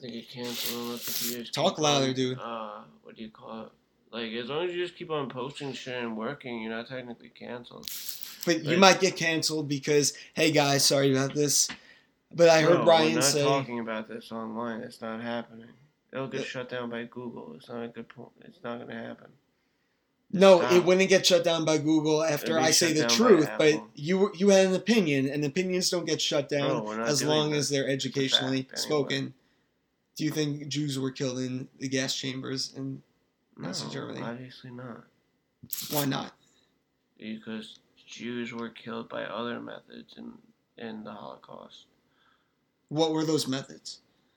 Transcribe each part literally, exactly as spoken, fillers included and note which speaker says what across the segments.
Speaker 1: They get canceled and let the viewers
Speaker 2: Talk louder,
Speaker 1: on,
Speaker 2: dude.
Speaker 1: Uh, what do you call it? Like, as long as you just keep on posting shit and working, you're not technically canceled.
Speaker 2: But, but you might get canceled because, hey guys, sorry about this. But I heard
Speaker 1: no,
Speaker 2: Brian
Speaker 1: we're not
Speaker 2: say...
Speaker 1: talking about this online. It's not happening. It'll get shut down by Google. It's not a good point. It's not going to happen.
Speaker 2: No,
Speaker 1: Stop.
Speaker 2: It wouldn't get shut down by Google after I say the truth, but you you had an opinion, and opinions don't get shut down
Speaker 1: Bro,
Speaker 2: as long
Speaker 1: that.
Speaker 2: as they're educationally
Speaker 1: Fact,
Speaker 2: spoken.
Speaker 1: anyway.
Speaker 2: Do you think Jews were killed in the gas chambers in Nazi
Speaker 1: no,
Speaker 2: Germany?
Speaker 1: Obviously not.
Speaker 2: Why not?
Speaker 1: Because Jews were killed by other methods in, in the Holocaust.
Speaker 2: What were those methods?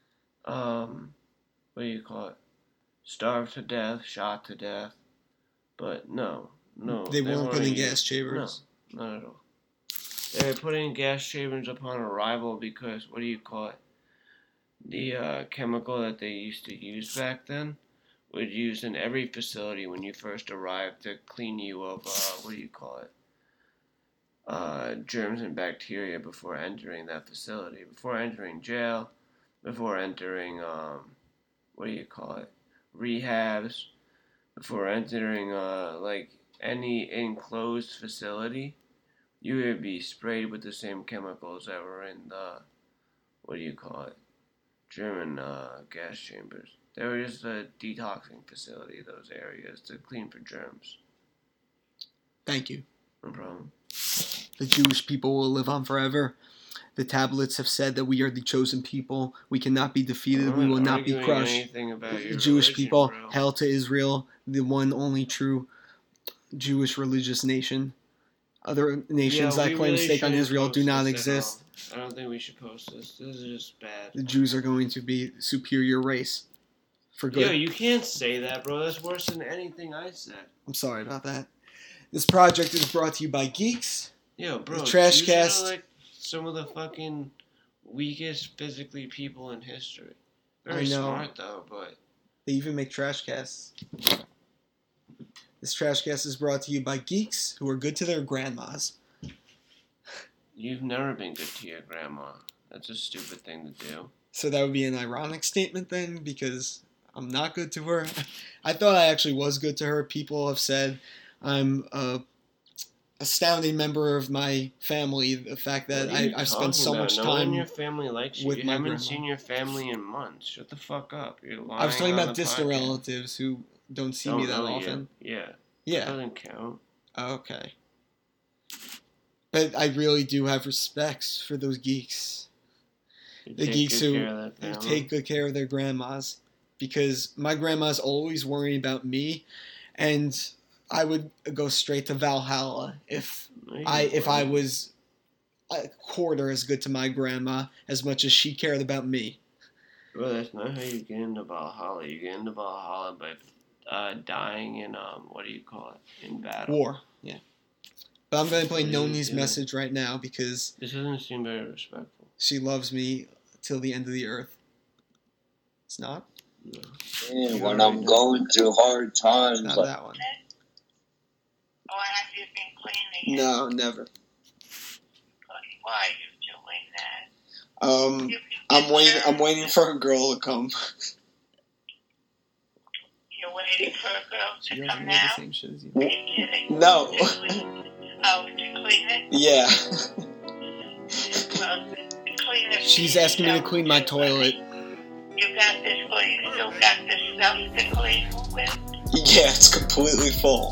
Speaker 1: Um, what do you call it? Starved to death, shot to death. But no, no.
Speaker 2: They,
Speaker 1: they
Speaker 2: weren't put in
Speaker 1: used,
Speaker 2: gas chambers?
Speaker 1: No, not at all. They were put in gas chambers upon arrival because, what do you call it? The uh, chemical that they used to use back then was used in every facility when you first arrived to clean you of, uh, what do you call it? Uh, germs and bacteria before entering that facility. Before entering jail, before entering, um, what do you call it? Rehabs. Before entering, uh, like, any enclosed facility, you would be sprayed with the same chemicals that were in the, what do you call it, German, uh, gas chambers. They were just a detoxing facility, those areas, to clean for germs.
Speaker 2: Thank you.
Speaker 1: No problem.
Speaker 2: The Jewish people will live on forever. The tablets have said that we are the chosen people. We cannot be defeated. We will not be crushed.
Speaker 1: The
Speaker 2: Jewish
Speaker 1: religion,
Speaker 2: people,
Speaker 1: bro.
Speaker 2: hail to Israel, the one only true Jewish religious nation. Other nations
Speaker 1: yeah,
Speaker 2: that claim
Speaker 1: really
Speaker 2: stake on Israel do not exist.
Speaker 1: I don't think we should post this. This is just bad.
Speaker 2: The Jews are going to be superior race. For good.
Speaker 1: Yo, you can't say that, bro. That's worse than anything I said.
Speaker 2: I'm sorry about that. This project is brought to you by Geeks.
Speaker 1: Yo, bro.
Speaker 2: The Trash
Speaker 1: Jews
Speaker 2: Cast.
Speaker 1: Are like some of the fucking weakest physically people in history. Very
Speaker 2: I know.
Speaker 1: smart though, but
Speaker 2: they even make trash casts. This trash cast is brought to you by Geeks who are good to their grandmas.
Speaker 1: You've never been good to your grandma. That's a stupid thing to do.
Speaker 2: So that would be an ironic statement then, because I'm not good to her. I thought I actually was good to her. People have said I'm a astounding member of my family. The fact that I, I've spent so
Speaker 1: about?
Speaker 2: much
Speaker 1: no
Speaker 2: time
Speaker 1: one in your family likes you.
Speaker 2: with
Speaker 1: You
Speaker 2: my
Speaker 1: haven't
Speaker 2: grandma.
Speaker 1: seen your family in months. Shut the fuck up. You're lying.
Speaker 2: I was talking
Speaker 1: on
Speaker 2: about
Speaker 1: the
Speaker 2: distant
Speaker 1: podcast.
Speaker 2: relatives who don't see
Speaker 1: Don't
Speaker 2: me that
Speaker 1: know
Speaker 2: often.
Speaker 1: You. Yeah.
Speaker 2: Yeah.
Speaker 1: That doesn't count.
Speaker 2: Okay. But I really do have respects for those geeks.
Speaker 1: You
Speaker 2: The
Speaker 1: take
Speaker 2: geeks
Speaker 1: good
Speaker 2: who
Speaker 1: care of that family.
Speaker 2: take good care of their grandmas. Because my grandma's always worrying about me, and I would go straight to Valhalla if
Speaker 1: No, you
Speaker 2: I if I
Speaker 1: wouldn't.
Speaker 2: was a quarter as good to my grandma as much as she cared about me.
Speaker 1: Bro, that's not how you get into Valhalla. You get into Valhalla by uh, dying in, um, what do you call it? In battle.
Speaker 2: War, yeah. But I'm going to play
Speaker 1: What do you
Speaker 2: Noni's
Speaker 1: do?
Speaker 2: message right now because
Speaker 1: This doesn't seem very respectful.
Speaker 2: she loves me till the end of the earth. It's not?
Speaker 1: No.
Speaker 3: Yeah, when I'm going through hard times.
Speaker 2: It's not
Speaker 3: like,
Speaker 2: that one.
Speaker 4: Or have you been cleaning it?
Speaker 2: No, never.
Speaker 4: Why are you doing that?
Speaker 2: Um,
Speaker 4: You
Speaker 2: I'm
Speaker 4: can
Speaker 2: waiting.
Speaker 4: get
Speaker 2: I'm waiting for a girl to come.
Speaker 4: You're waiting for a girl
Speaker 2: She
Speaker 4: to
Speaker 2: doesn't
Speaker 4: come
Speaker 2: know
Speaker 4: now?
Speaker 2: the same shit as you.
Speaker 4: Are you kidding?
Speaker 2: No.
Speaker 4: Oh, to clean it?
Speaker 2: Yeah.
Speaker 4: Well, clean it.
Speaker 2: She's asking me to clean my toilet.
Speaker 4: You got this, well, you still got this stuff to clean with?
Speaker 2: Yeah, it's completely full.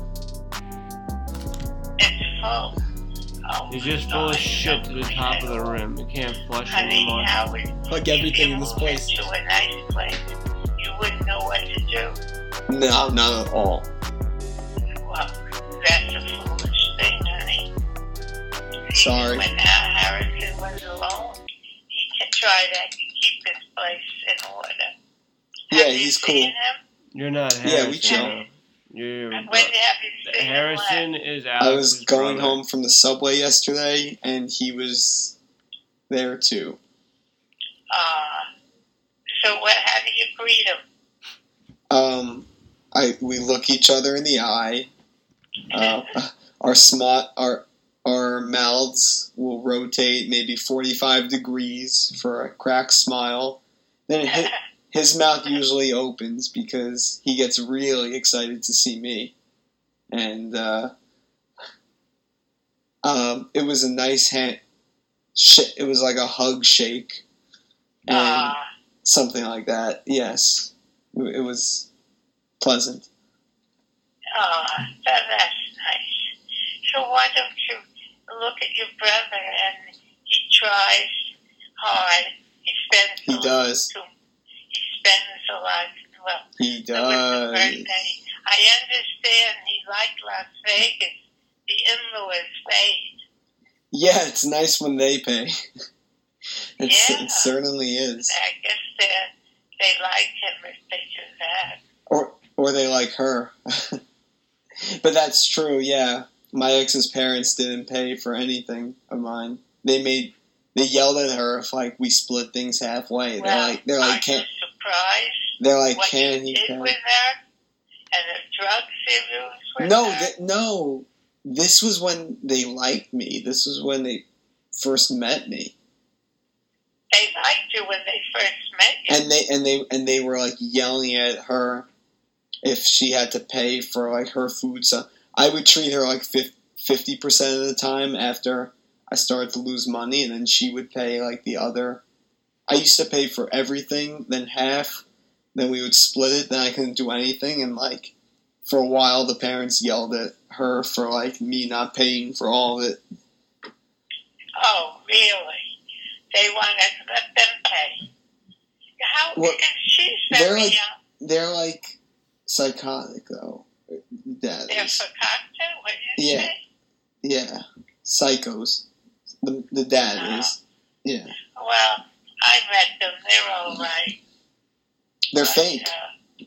Speaker 4: It's full. Oh,
Speaker 1: It's just full of shit to the top of the rim. You can't flush
Speaker 4: I mean,
Speaker 1: anymore.
Speaker 4: how would
Speaker 2: Like everything in this place.
Speaker 4: to a nice place? You wouldn't know what to do.
Speaker 2: No, not at all.
Speaker 4: Well, that's a foolish thing, honey.
Speaker 2: Sorry.
Speaker 4: When uh, Harrison was alone, he can try to keep this place in order.
Speaker 2: Yeah,
Speaker 4: Have you
Speaker 2: he's
Speaker 4: seen
Speaker 2: cool.
Speaker 4: him?
Speaker 1: You're not
Speaker 2: Yeah,
Speaker 1: Harrison.
Speaker 2: we chill.
Speaker 1: though. You're,
Speaker 4: And when have you seen
Speaker 1: Harrison
Speaker 4: him?
Speaker 1: is
Speaker 2: I was
Speaker 1: Alex's
Speaker 2: going
Speaker 1: brother.
Speaker 2: home from the subway yesterday, and he was there too.
Speaker 4: Uh, so what? How do you greet him?
Speaker 2: Um, I we look each other in the eye. Uh, our smart our our mouths will rotate maybe forty-five degrees for a crack smile, then his, his mouth usually opens because he gets really excited to see me. And uh, um, it was a nice hand. Sh- it was like a hug shake. And
Speaker 4: Uh,
Speaker 2: something like that. Yes. It, it was pleasant.
Speaker 4: oh, that, that's nice. So why don't you look at your brother, and he tries hard. He spends
Speaker 2: He
Speaker 4: a
Speaker 2: does.
Speaker 4: Lot, he spends a lot. Well,
Speaker 2: He
Speaker 4: there was the
Speaker 2: does.
Speaker 4: birthday. I understand he liked Las Vegas. The in-laws paid.
Speaker 2: Yeah, it's nice when they pay. It's,
Speaker 4: Yeah.
Speaker 2: It certainly is.
Speaker 4: I guess they they like him if they do that.
Speaker 2: Or or they like her. But that's true, yeah. My ex's parents didn't pay for anything of mine. They made they yelled at her if like we split things halfway. They're
Speaker 4: Well,
Speaker 2: like they're
Speaker 4: are
Speaker 2: like
Speaker 4: you
Speaker 2: can
Speaker 4: surprised
Speaker 2: they're like
Speaker 4: what
Speaker 2: can
Speaker 4: you
Speaker 2: he
Speaker 4: did
Speaker 2: pay?
Speaker 4: with her and the drugs you used with
Speaker 2: No,
Speaker 4: her?
Speaker 2: th- no. This was when they liked me. This was when they first met me.
Speaker 4: They liked you when they first met you.
Speaker 2: And they and they and they were like yelling at her if she had to pay for like her food. So I would treat her like fifty percent of the time after I started to lose money, and then she would pay like the other. I used to pay for everything, then half, then we would split it, then I couldn't do anything, and like for a while the parents yelled at her for like me not paying for all of it.
Speaker 4: Oh, really? They want to let them pay. How?
Speaker 2: Well,
Speaker 4: she's
Speaker 2: they're
Speaker 4: very
Speaker 2: like-
Speaker 4: young.
Speaker 2: They're like psychotic though. Dad
Speaker 4: They're
Speaker 2: is.
Speaker 4: for cocktail? What did you
Speaker 2: Yeah.
Speaker 4: say?
Speaker 2: Yeah, psychos. The the dad
Speaker 4: Oh.
Speaker 2: is. Yeah,
Speaker 4: Well, I met them. They're all right.
Speaker 2: they're
Speaker 4: But,
Speaker 2: fake.
Speaker 4: Uh,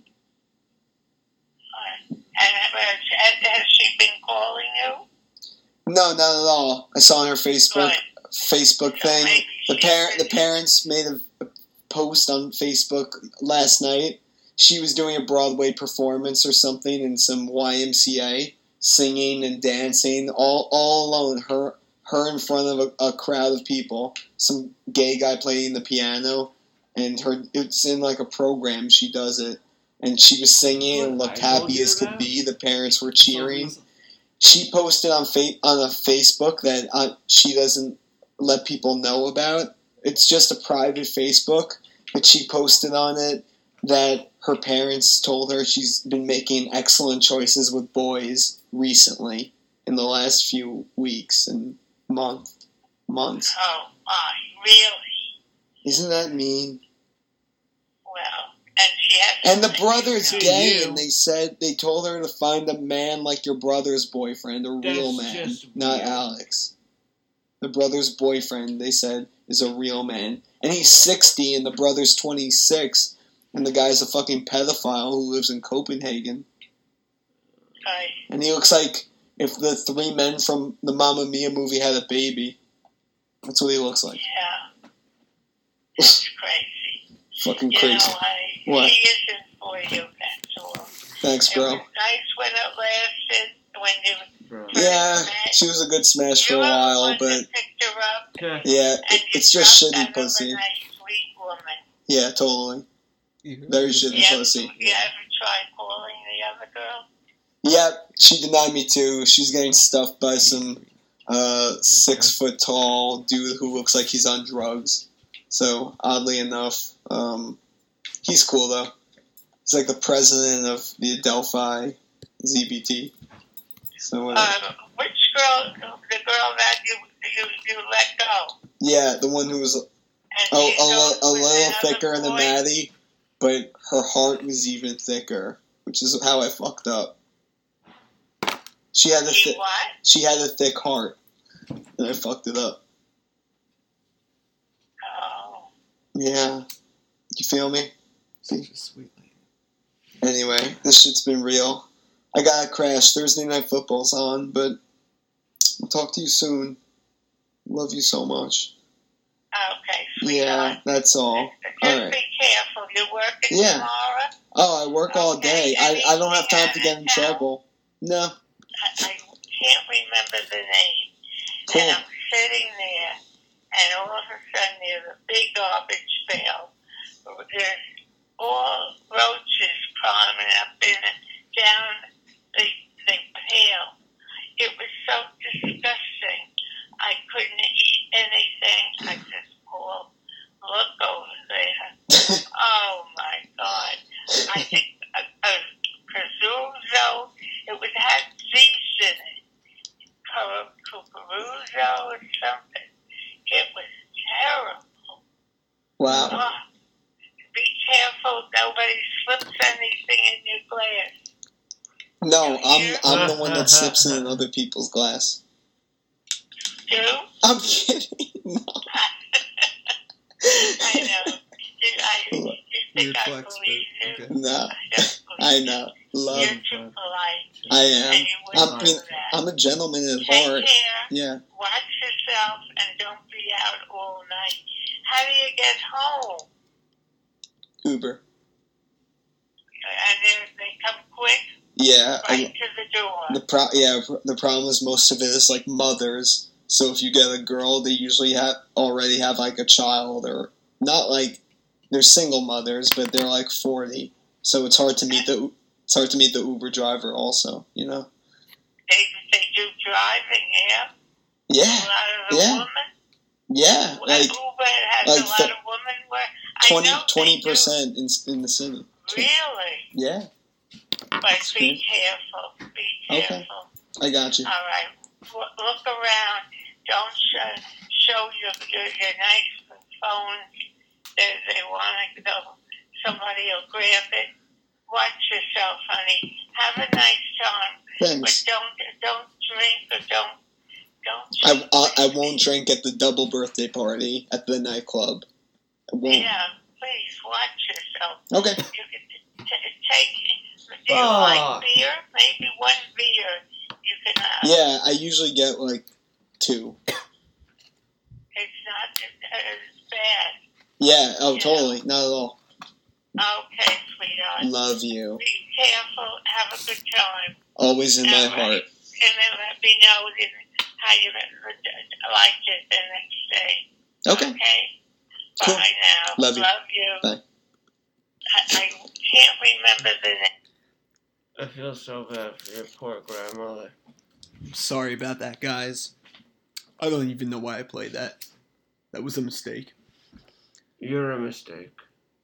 Speaker 4: uh, and has, has she been calling you?
Speaker 2: No, not at all. I saw on her Facebook
Speaker 4: Good.
Speaker 2: Facebook
Speaker 4: So
Speaker 2: thing.
Speaker 4: maybe
Speaker 2: The
Speaker 4: she's
Speaker 2: parent the
Speaker 4: busy.
Speaker 2: parents made a, a post on Facebook last night. She was doing a Broadway performance or something in some Y M C A, singing and dancing all all alone. Her her in front of a, a crowd of people. Some gay guy playing the piano, and her it's in like a program. She does it, and she was singing and looked
Speaker 1: I told
Speaker 2: happy
Speaker 1: you
Speaker 2: as could
Speaker 1: that?
Speaker 2: be. The parents were cheering. She posted on fa- on a Facebook that uh, she doesn't let people know about. It's just a private Facebook, but she posted on it that her parents told her she's been making excellent choices with boys recently in the last few weeks and month months.
Speaker 4: Oh, my, really?
Speaker 2: Isn't that mean?
Speaker 4: Well, and she has...
Speaker 2: And the brother's
Speaker 1: To
Speaker 2: gay,
Speaker 1: you.
Speaker 2: and they said they told her to find a man like your brother's boyfriend, a
Speaker 1: That's
Speaker 2: real man,
Speaker 1: just
Speaker 2: not
Speaker 1: weird.
Speaker 2: Alex. The brother's boyfriend, they said, is a real man. And he's sixty, and the brother's twenty-six, and the guy's a fucking pedophile who lives in Copenhagen.
Speaker 4: I,
Speaker 2: And he looks like if the three men from the Mamma Mia movie had a baby. That's what he looks like.
Speaker 4: yeah. It's crazy.
Speaker 2: Fucking
Speaker 4: You
Speaker 2: crazy.
Speaker 4: know, I,
Speaker 2: What?
Speaker 4: she isn't for you, that's all.
Speaker 2: Thanks,
Speaker 4: It
Speaker 2: bro.
Speaker 4: was nice when it lasted, when you
Speaker 1: Bro.
Speaker 2: Yeah, she was a good smash for
Speaker 4: you
Speaker 2: a
Speaker 4: were the
Speaker 2: while,
Speaker 4: one
Speaker 2: but
Speaker 4: that picked her up,
Speaker 1: Okay.
Speaker 2: yeah,
Speaker 4: and
Speaker 2: it,
Speaker 4: you
Speaker 2: it's just
Speaker 4: dropped
Speaker 2: shitty
Speaker 4: that
Speaker 2: pussy.
Speaker 4: other nice, sweet woman.
Speaker 2: Yeah, totally. Very shitty
Speaker 4: You ever,
Speaker 2: pussy.
Speaker 4: you ever tried calling the other girl?
Speaker 2: Yeah, she denied me too. She's getting stuffed by some uh, six foot tall dude who looks like he's on drugs. So oddly enough, um, he's cool though. He's like the president of the Adelphi Z B T. So whatever.
Speaker 4: Uh, which girl, the girl that you you, you let go?
Speaker 2: Yeah, the one who was a,
Speaker 4: And
Speaker 2: a,
Speaker 4: she's
Speaker 2: a,
Speaker 4: over
Speaker 2: li- a
Speaker 4: with
Speaker 2: little
Speaker 4: that other
Speaker 2: thicker than
Speaker 4: boy?
Speaker 2: Maddie, but her heart was even thicker, which is how I fucked up. She had a
Speaker 4: She
Speaker 2: thi-
Speaker 4: what?
Speaker 2: she had a thick heart, and I fucked it up.
Speaker 4: Oh.
Speaker 2: Yeah, you feel me?
Speaker 5: Such a sweet lady.
Speaker 2: Anyway, this shit's been real. I gotta crash. Thursday Night Football's on, but I'll talk to you soon. Love you so much.
Speaker 4: Okay,
Speaker 2: Yeah,
Speaker 4: sweetheart.
Speaker 2: that's all.
Speaker 4: Just
Speaker 2: Alright.
Speaker 4: be careful. You're working
Speaker 2: Yeah.
Speaker 4: tomorrow?
Speaker 2: Oh, I work all
Speaker 4: Okay,
Speaker 2: day. I, I don't have time to
Speaker 4: anything
Speaker 2: get in
Speaker 4: out of town?
Speaker 2: trouble. No.
Speaker 4: I, I can't remember the name.
Speaker 2: Cool.
Speaker 4: And I'm sitting there, and all of a sudden there's a big garbage pail there's all roaches climbing up in it, down the, the pail. It was so disgusting. I couldn't eat anything. I just, Paul, look over there. Oh, my God. I think a, a prosciutto, it was had cheese in it. Cucuruzzo or something. It was terrible.
Speaker 5: Wow.
Speaker 4: Oh, be careful nobody slips anything in your glass.
Speaker 5: No, I'm I'm the one that slips in other people's glass.
Speaker 4: You?
Speaker 5: I'm kidding. No.
Speaker 4: I know. You, I, you think
Speaker 2: Weird
Speaker 4: I
Speaker 2: flex,
Speaker 4: believe
Speaker 2: but
Speaker 4: you?
Speaker 2: okay.
Speaker 5: No,
Speaker 4: I don't believe
Speaker 5: I
Speaker 4: you.
Speaker 5: know. Love.
Speaker 4: You're too polite.
Speaker 5: I am.
Speaker 4: And you
Speaker 5: I'm,
Speaker 4: wouldn't
Speaker 5: I mean,
Speaker 4: do that.
Speaker 5: I'm a gentleman at
Speaker 4: Take
Speaker 5: heart.
Speaker 4: care.
Speaker 5: Yeah.
Speaker 4: Watch yourself and don't be out all night. How do you get home?
Speaker 5: Uber.
Speaker 4: And they, they come quick
Speaker 5: Yeah.
Speaker 4: right
Speaker 5: I,
Speaker 4: to the door.
Speaker 5: the pro- yeah. The problem is most of it is like mothers. So if you get a girl, they usually have already have like a child, or not like they're single mothers, but they're like forty. So it's hard to meet the it's hard to meet the Uber driver also. You know.
Speaker 4: They, they do driving, yeah?
Speaker 5: Yeah.
Speaker 4: A lot of the
Speaker 5: Yeah.
Speaker 4: women?
Speaker 5: Yeah. Like
Speaker 4: Uber has
Speaker 5: like
Speaker 4: a lot
Speaker 5: th-
Speaker 4: of women where
Speaker 5: twenty
Speaker 4: I know
Speaker 5: twenty percent in in the city.
Speaker 4: they do. Really?
Speaker 5: Yeah.
Speaker 4: But be careful. Be
Speaker 5: Okay.
Speaker 4: careful.
Speaker 5: I got you.
Speaker 4: All right. W- look around. Don't show, show your, your your nice phone. They, they want to go. Somebody will grab it. Watch yourself, honey. Have a nice time.
Speaker 5: Thanks.
Speaker 4: But don't don't drink or don't
Speaker 5: I,
Speaker 4: don't.
Speaker 5: I, I won't drink at the double birthday party at the nightclub. I won't.
Speaker 4: Yeah, please watch yourself.
Speaker 5: Okay.
Speaker 4: You can t- take. Do you
Speaker 1: Oh.
Speaker 4: like beer? Maybe one beer you can have.
Speaker 5: Yeah, I usually get like two.
Speaker 4: It's not as bad.
Speaker 5: Yeah, oh,
Speaker 4: Yeah.
Speaker 5: totally. Not at all.
Speaker 4: Okay, sweetheart.
Speaker 5: Love you.
Speaker 4: Be careful. Have a good time.
Speaker 5: Always in my
Speaker 4: All right.
Speaker 5: heart.
Speaker 4: And then let me know then how you liked it the next day.
Speaker 5: Okay.
Speaker 4: Okay?
Speaker 5: Cool.
Speaker 4: Bye now.
Speaker 5: Love you.
Speaker 4: Love you.
Speaker 5: Bye.
Speaker 4: I, I can't remember the name.
Speaker 1: I feel so bad for your poor grandmother.
Speaker 2: Sorry about that, guys. I don't even know why I played that. That was a mistake.
Speaker 1: You're a mistake.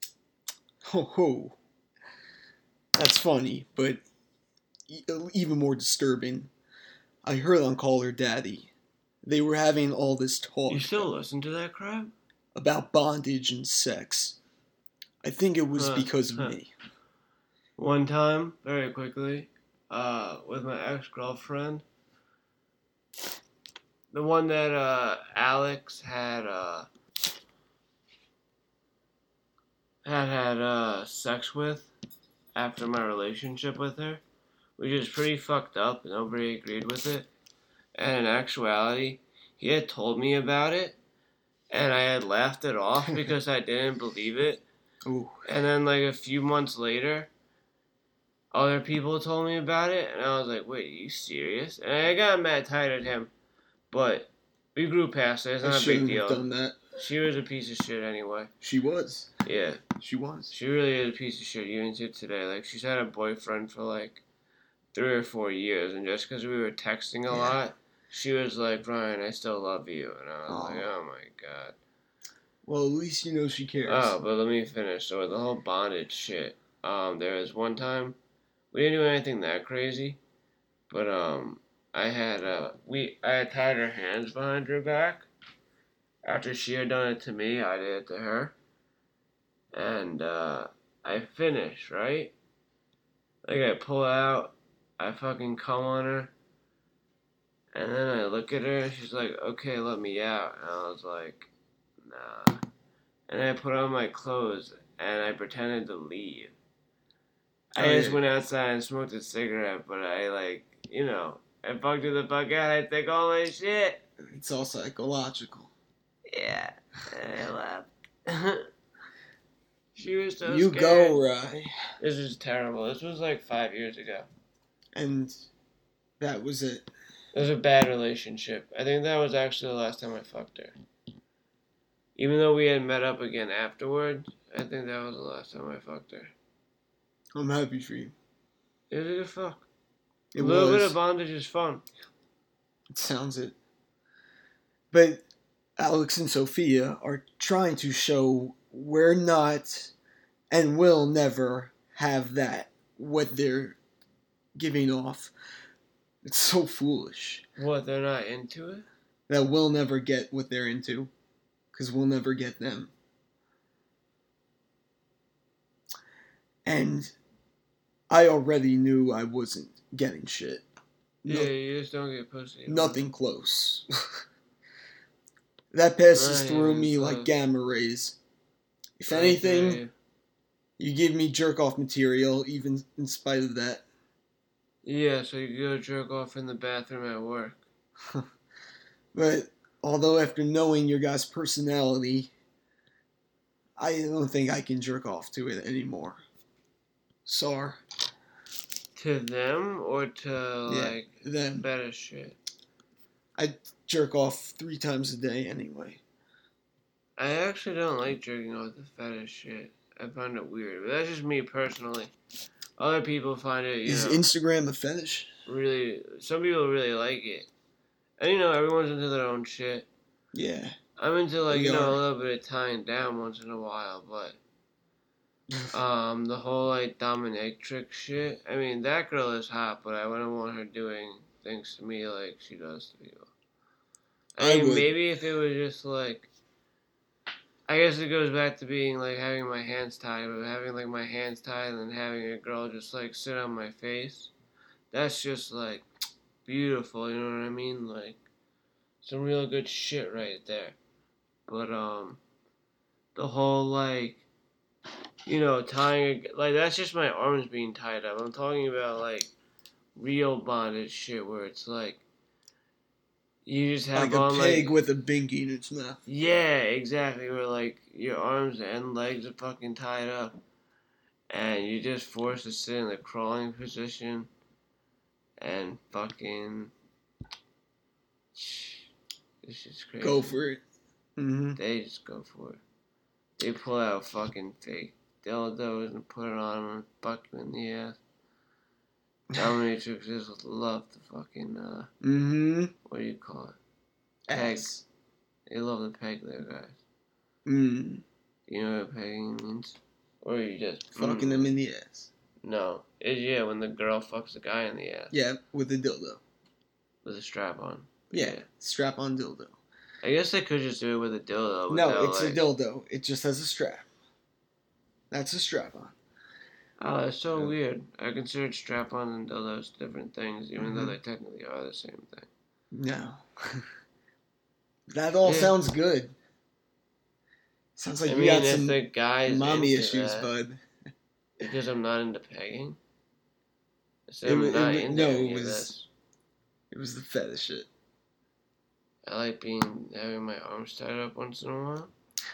Speaker 2: Ho ho. That's funny, but e- even more disturbing. I heard on Call Her Daddy, they were having all this talk
Speaker 1: You still listen to that crap?
Speaker 2: about bondage and sex. I think it was
Speaker 1: Huh,
Speaker 2: because of
Speaker 1: huh.
Speaker 2: me.
Speaker 1: One time, very quickly, uh, with my ex-girlfriend, the one that uh, Alex had uh, had had uh, sex with after my relationship with her, which is pretty fucked up. Nobody agreed with it, and in actuality, he had told me about it, and I had laughed it off because I didn't believe it.
Speaker 2: Ooh.
Speaker 1: And then, like, a few months later, other people told me about it, and I was like, wait, are you serious? And I got mad tired at him, but we grew past it. It's
Speaker 2: I
Speaker 1: not a big
Speaker 2: shouldn't have
Speaker 1: deal.
Speaker 2: done that.
Speaker 1: She was a piece of shit anyway.
Speaker 2: She was.
Speaker 1: Yeah,
Speaker 2: She was.
Speaker 1: she really is a piece of shit, even to today. Like, she's had a boyfriend for, like, three or four years, and just because we were texting a
Speaker 2: Yeah.
Speaker 1: lot, she was like, Ryan, I still love you. And I was
Speaker 2: Aw.
Speaker 1: like, oh my god.
Speaker 2: Well, at least you know she cares.
Speaker 1: Oh, but let me finish. So with the whole bondage shit, um, there was one time we didn't do anything that crazy, but um, I had uh, we I had tied her hands behind her back. After she had done it to me, I did it to her, and uh, I finished right. Like I pull out, I fucking come on her, and then I look at her, and she's like, "Okay, let me out," and I was like, "Nah." And I put on my clothes and I pretended to leave. I
Speaker 2: Oh,
Speaker 1: just
Speaker 2: yeah.
Speaker 1: went outside and smoked a cigarette, but I like, you know, I fucked her the fuck out. I take all my shit.
Speaker 2: It's all psychological.
Speaker 1: Yeah, and I left. She was so
Speaker 2: you
Speaker 1: scared.
Speaker 2: go, Rye.
Speaker 1: This was terrible. This was like five years ago.
Speaker 2: And that was it.
Speaker 1: It was a bad relationship. I think that was actually the last time I fucked her. Even though we had met up again afterwards, I think that was the last time I fucked her.
Speaker 2: I'm happy for you.
Speaker 1: It was a good fuck.
Speaker 2: It
Speaker 1: a little
Speaker 2: was.
Speaker 1: bit of bondage is fun.
Speaker 2: It sounds it. But Alex and Sophia are trying to show we're not and will never have that, what they're giving off. It's so foolish.
Speaker 1: What, they're not into it?
Speaker 2: That we'll never get what they're into. Because we'll never get them. And I already knew I wasn't getting shit. No,
Speaker 1: Yeah, you just don't get pussy.
Speaker 2: nothing close. That passes
Speaker 1: Right,
Speaker 2: through me
Speaker 1: close.
Speaker 2: like gamma rays. If
Speaker 1: Right,
Speaker 2: anything,
Speaker 1: yeah,
Speaker 2: you give me jerk off material, even in spite of that.
Speaker 1: Yeah, so you go jerk off in the bathroom at work.
Speaker 2: But although after knowing your guys' personality, I don't think I can jerk off to it anymore. Sorry.
Speaker 1: To them or to,
Speaker 2: Yeah,
Speaker 1: like,
Speaker 2: them.
Speaker 1: better shit?
Speaker 2: I jerk off three times a day anyway.
Speaker 1: I actually don't like jerking off the fetish shit. I find it weird, but that's just me personally. Other people find it, you
Speaker 2: Is
Speaker 1: know,
Speaker 2: Instagram a fetish?
Speaker 1: really. Some people really like it, and you know, everyone's into their own shit.
Speaker 2: Yeah.
Speaker 1: I'm into like
Speaker 2: We
Speaker 1: you know
Speaker 2: are.
Speaker 1: a little bit of tying down once in a while, but um, the whole like dominatrix shit. I mean, that girl is hot, but I wouldn't want her doing things to me like she does to people. I
Speaker 2: I
Speaker 1: mean,
Speaker 2: would.
Speaker 1: maybe if it was just like. I guess it goes back to being like having my hands tied, but having like my hands tied and then having a girl just like sit on my face, that's just like beautiful, you know what I mean? Like some real good shit right there. But um, the whole like, you know, tying a, like that's just my arms being tied up. I'm talking about like real bondage shit where it's like you just have
Speaker 2: Like a
Speaker 1: on
Speaker 2: pig
Speaker 1: like
Speaker 2: with a binky in its mouth.
Speaker 1: yeah, exactly. Where like your arms and legs are fucking tied up, and you just forced to sit in the crawling position, and fucking, it's just crazy.
Speaker 2: Go for it. Mm-hmm.
Speaker 1: They just go for it. They pull out fucking fake dildos and put it on them and fuck you in the ass. Dominatrixes love the fucking uh,
Speaker 2: Mm-hmm.
Speaker 1: what do you call it? Peg.
Speaker 2: Ass.
Speaker 1: They love the peg there, guys.
Speaker 2: Mm.
Speaker 1: You know what pegging means? Or you just
Speaker 2: Fucking
Speaker 1: mm.
Speaker 2: them in the ass.
Speaker 1: No, it's yeah when the girl fucks the guy in the ass
Speaker 2: Yeah, with a dildo.
Speaker 1: with a strap on.
Speaker 2: Yeah, strap on dildo.
Speaker 1: I guess they could just do it with a dildo.
Speaker 2: No,
Speaker 1: without,
Speaker 2: it's
Speaker 1: like,
Speaker 2: a dildo. It just has a strap. That's a strap on.
Speaker 1: Oh, that's so
Speaker 2: Yeah.
Speaker 1: weird. I considered strap on and dildos different things, even though
Speaker 2: Mhm.
Speaker 1: they technically are the same thing.
Speaker 2: No. That all
Speaker 1: Yeah.
Speaker 2: sounds good. Sounds like
Speaker 1: I
Speaker 2: you
Speaker 1: mean,
Speaker 2: got
Speaker 1: if
Speaker 2: some
Speaker 1: the guy's
Speaker 2: mommy
Speaker 1: into
Speaker 2: issues,
Speaker 1: that,
Speaker 2: bud.
Speaker 1: because I'm not into pegging. I said
Speaker 2: It
Speaker 1: I'm
Speaker 2: wa- it
Speaker 1: not
Speaker 2: wa-
Speaker 1: into
Speaker 2: no,
Speaker 1: any
Speaker 2: it
Speaker 1: of
Speaker 2: was-
Speaker 1: this.
Speaker 2: It was the fetish shit.
Speaker 1: I like being having my arms tied up once in a while.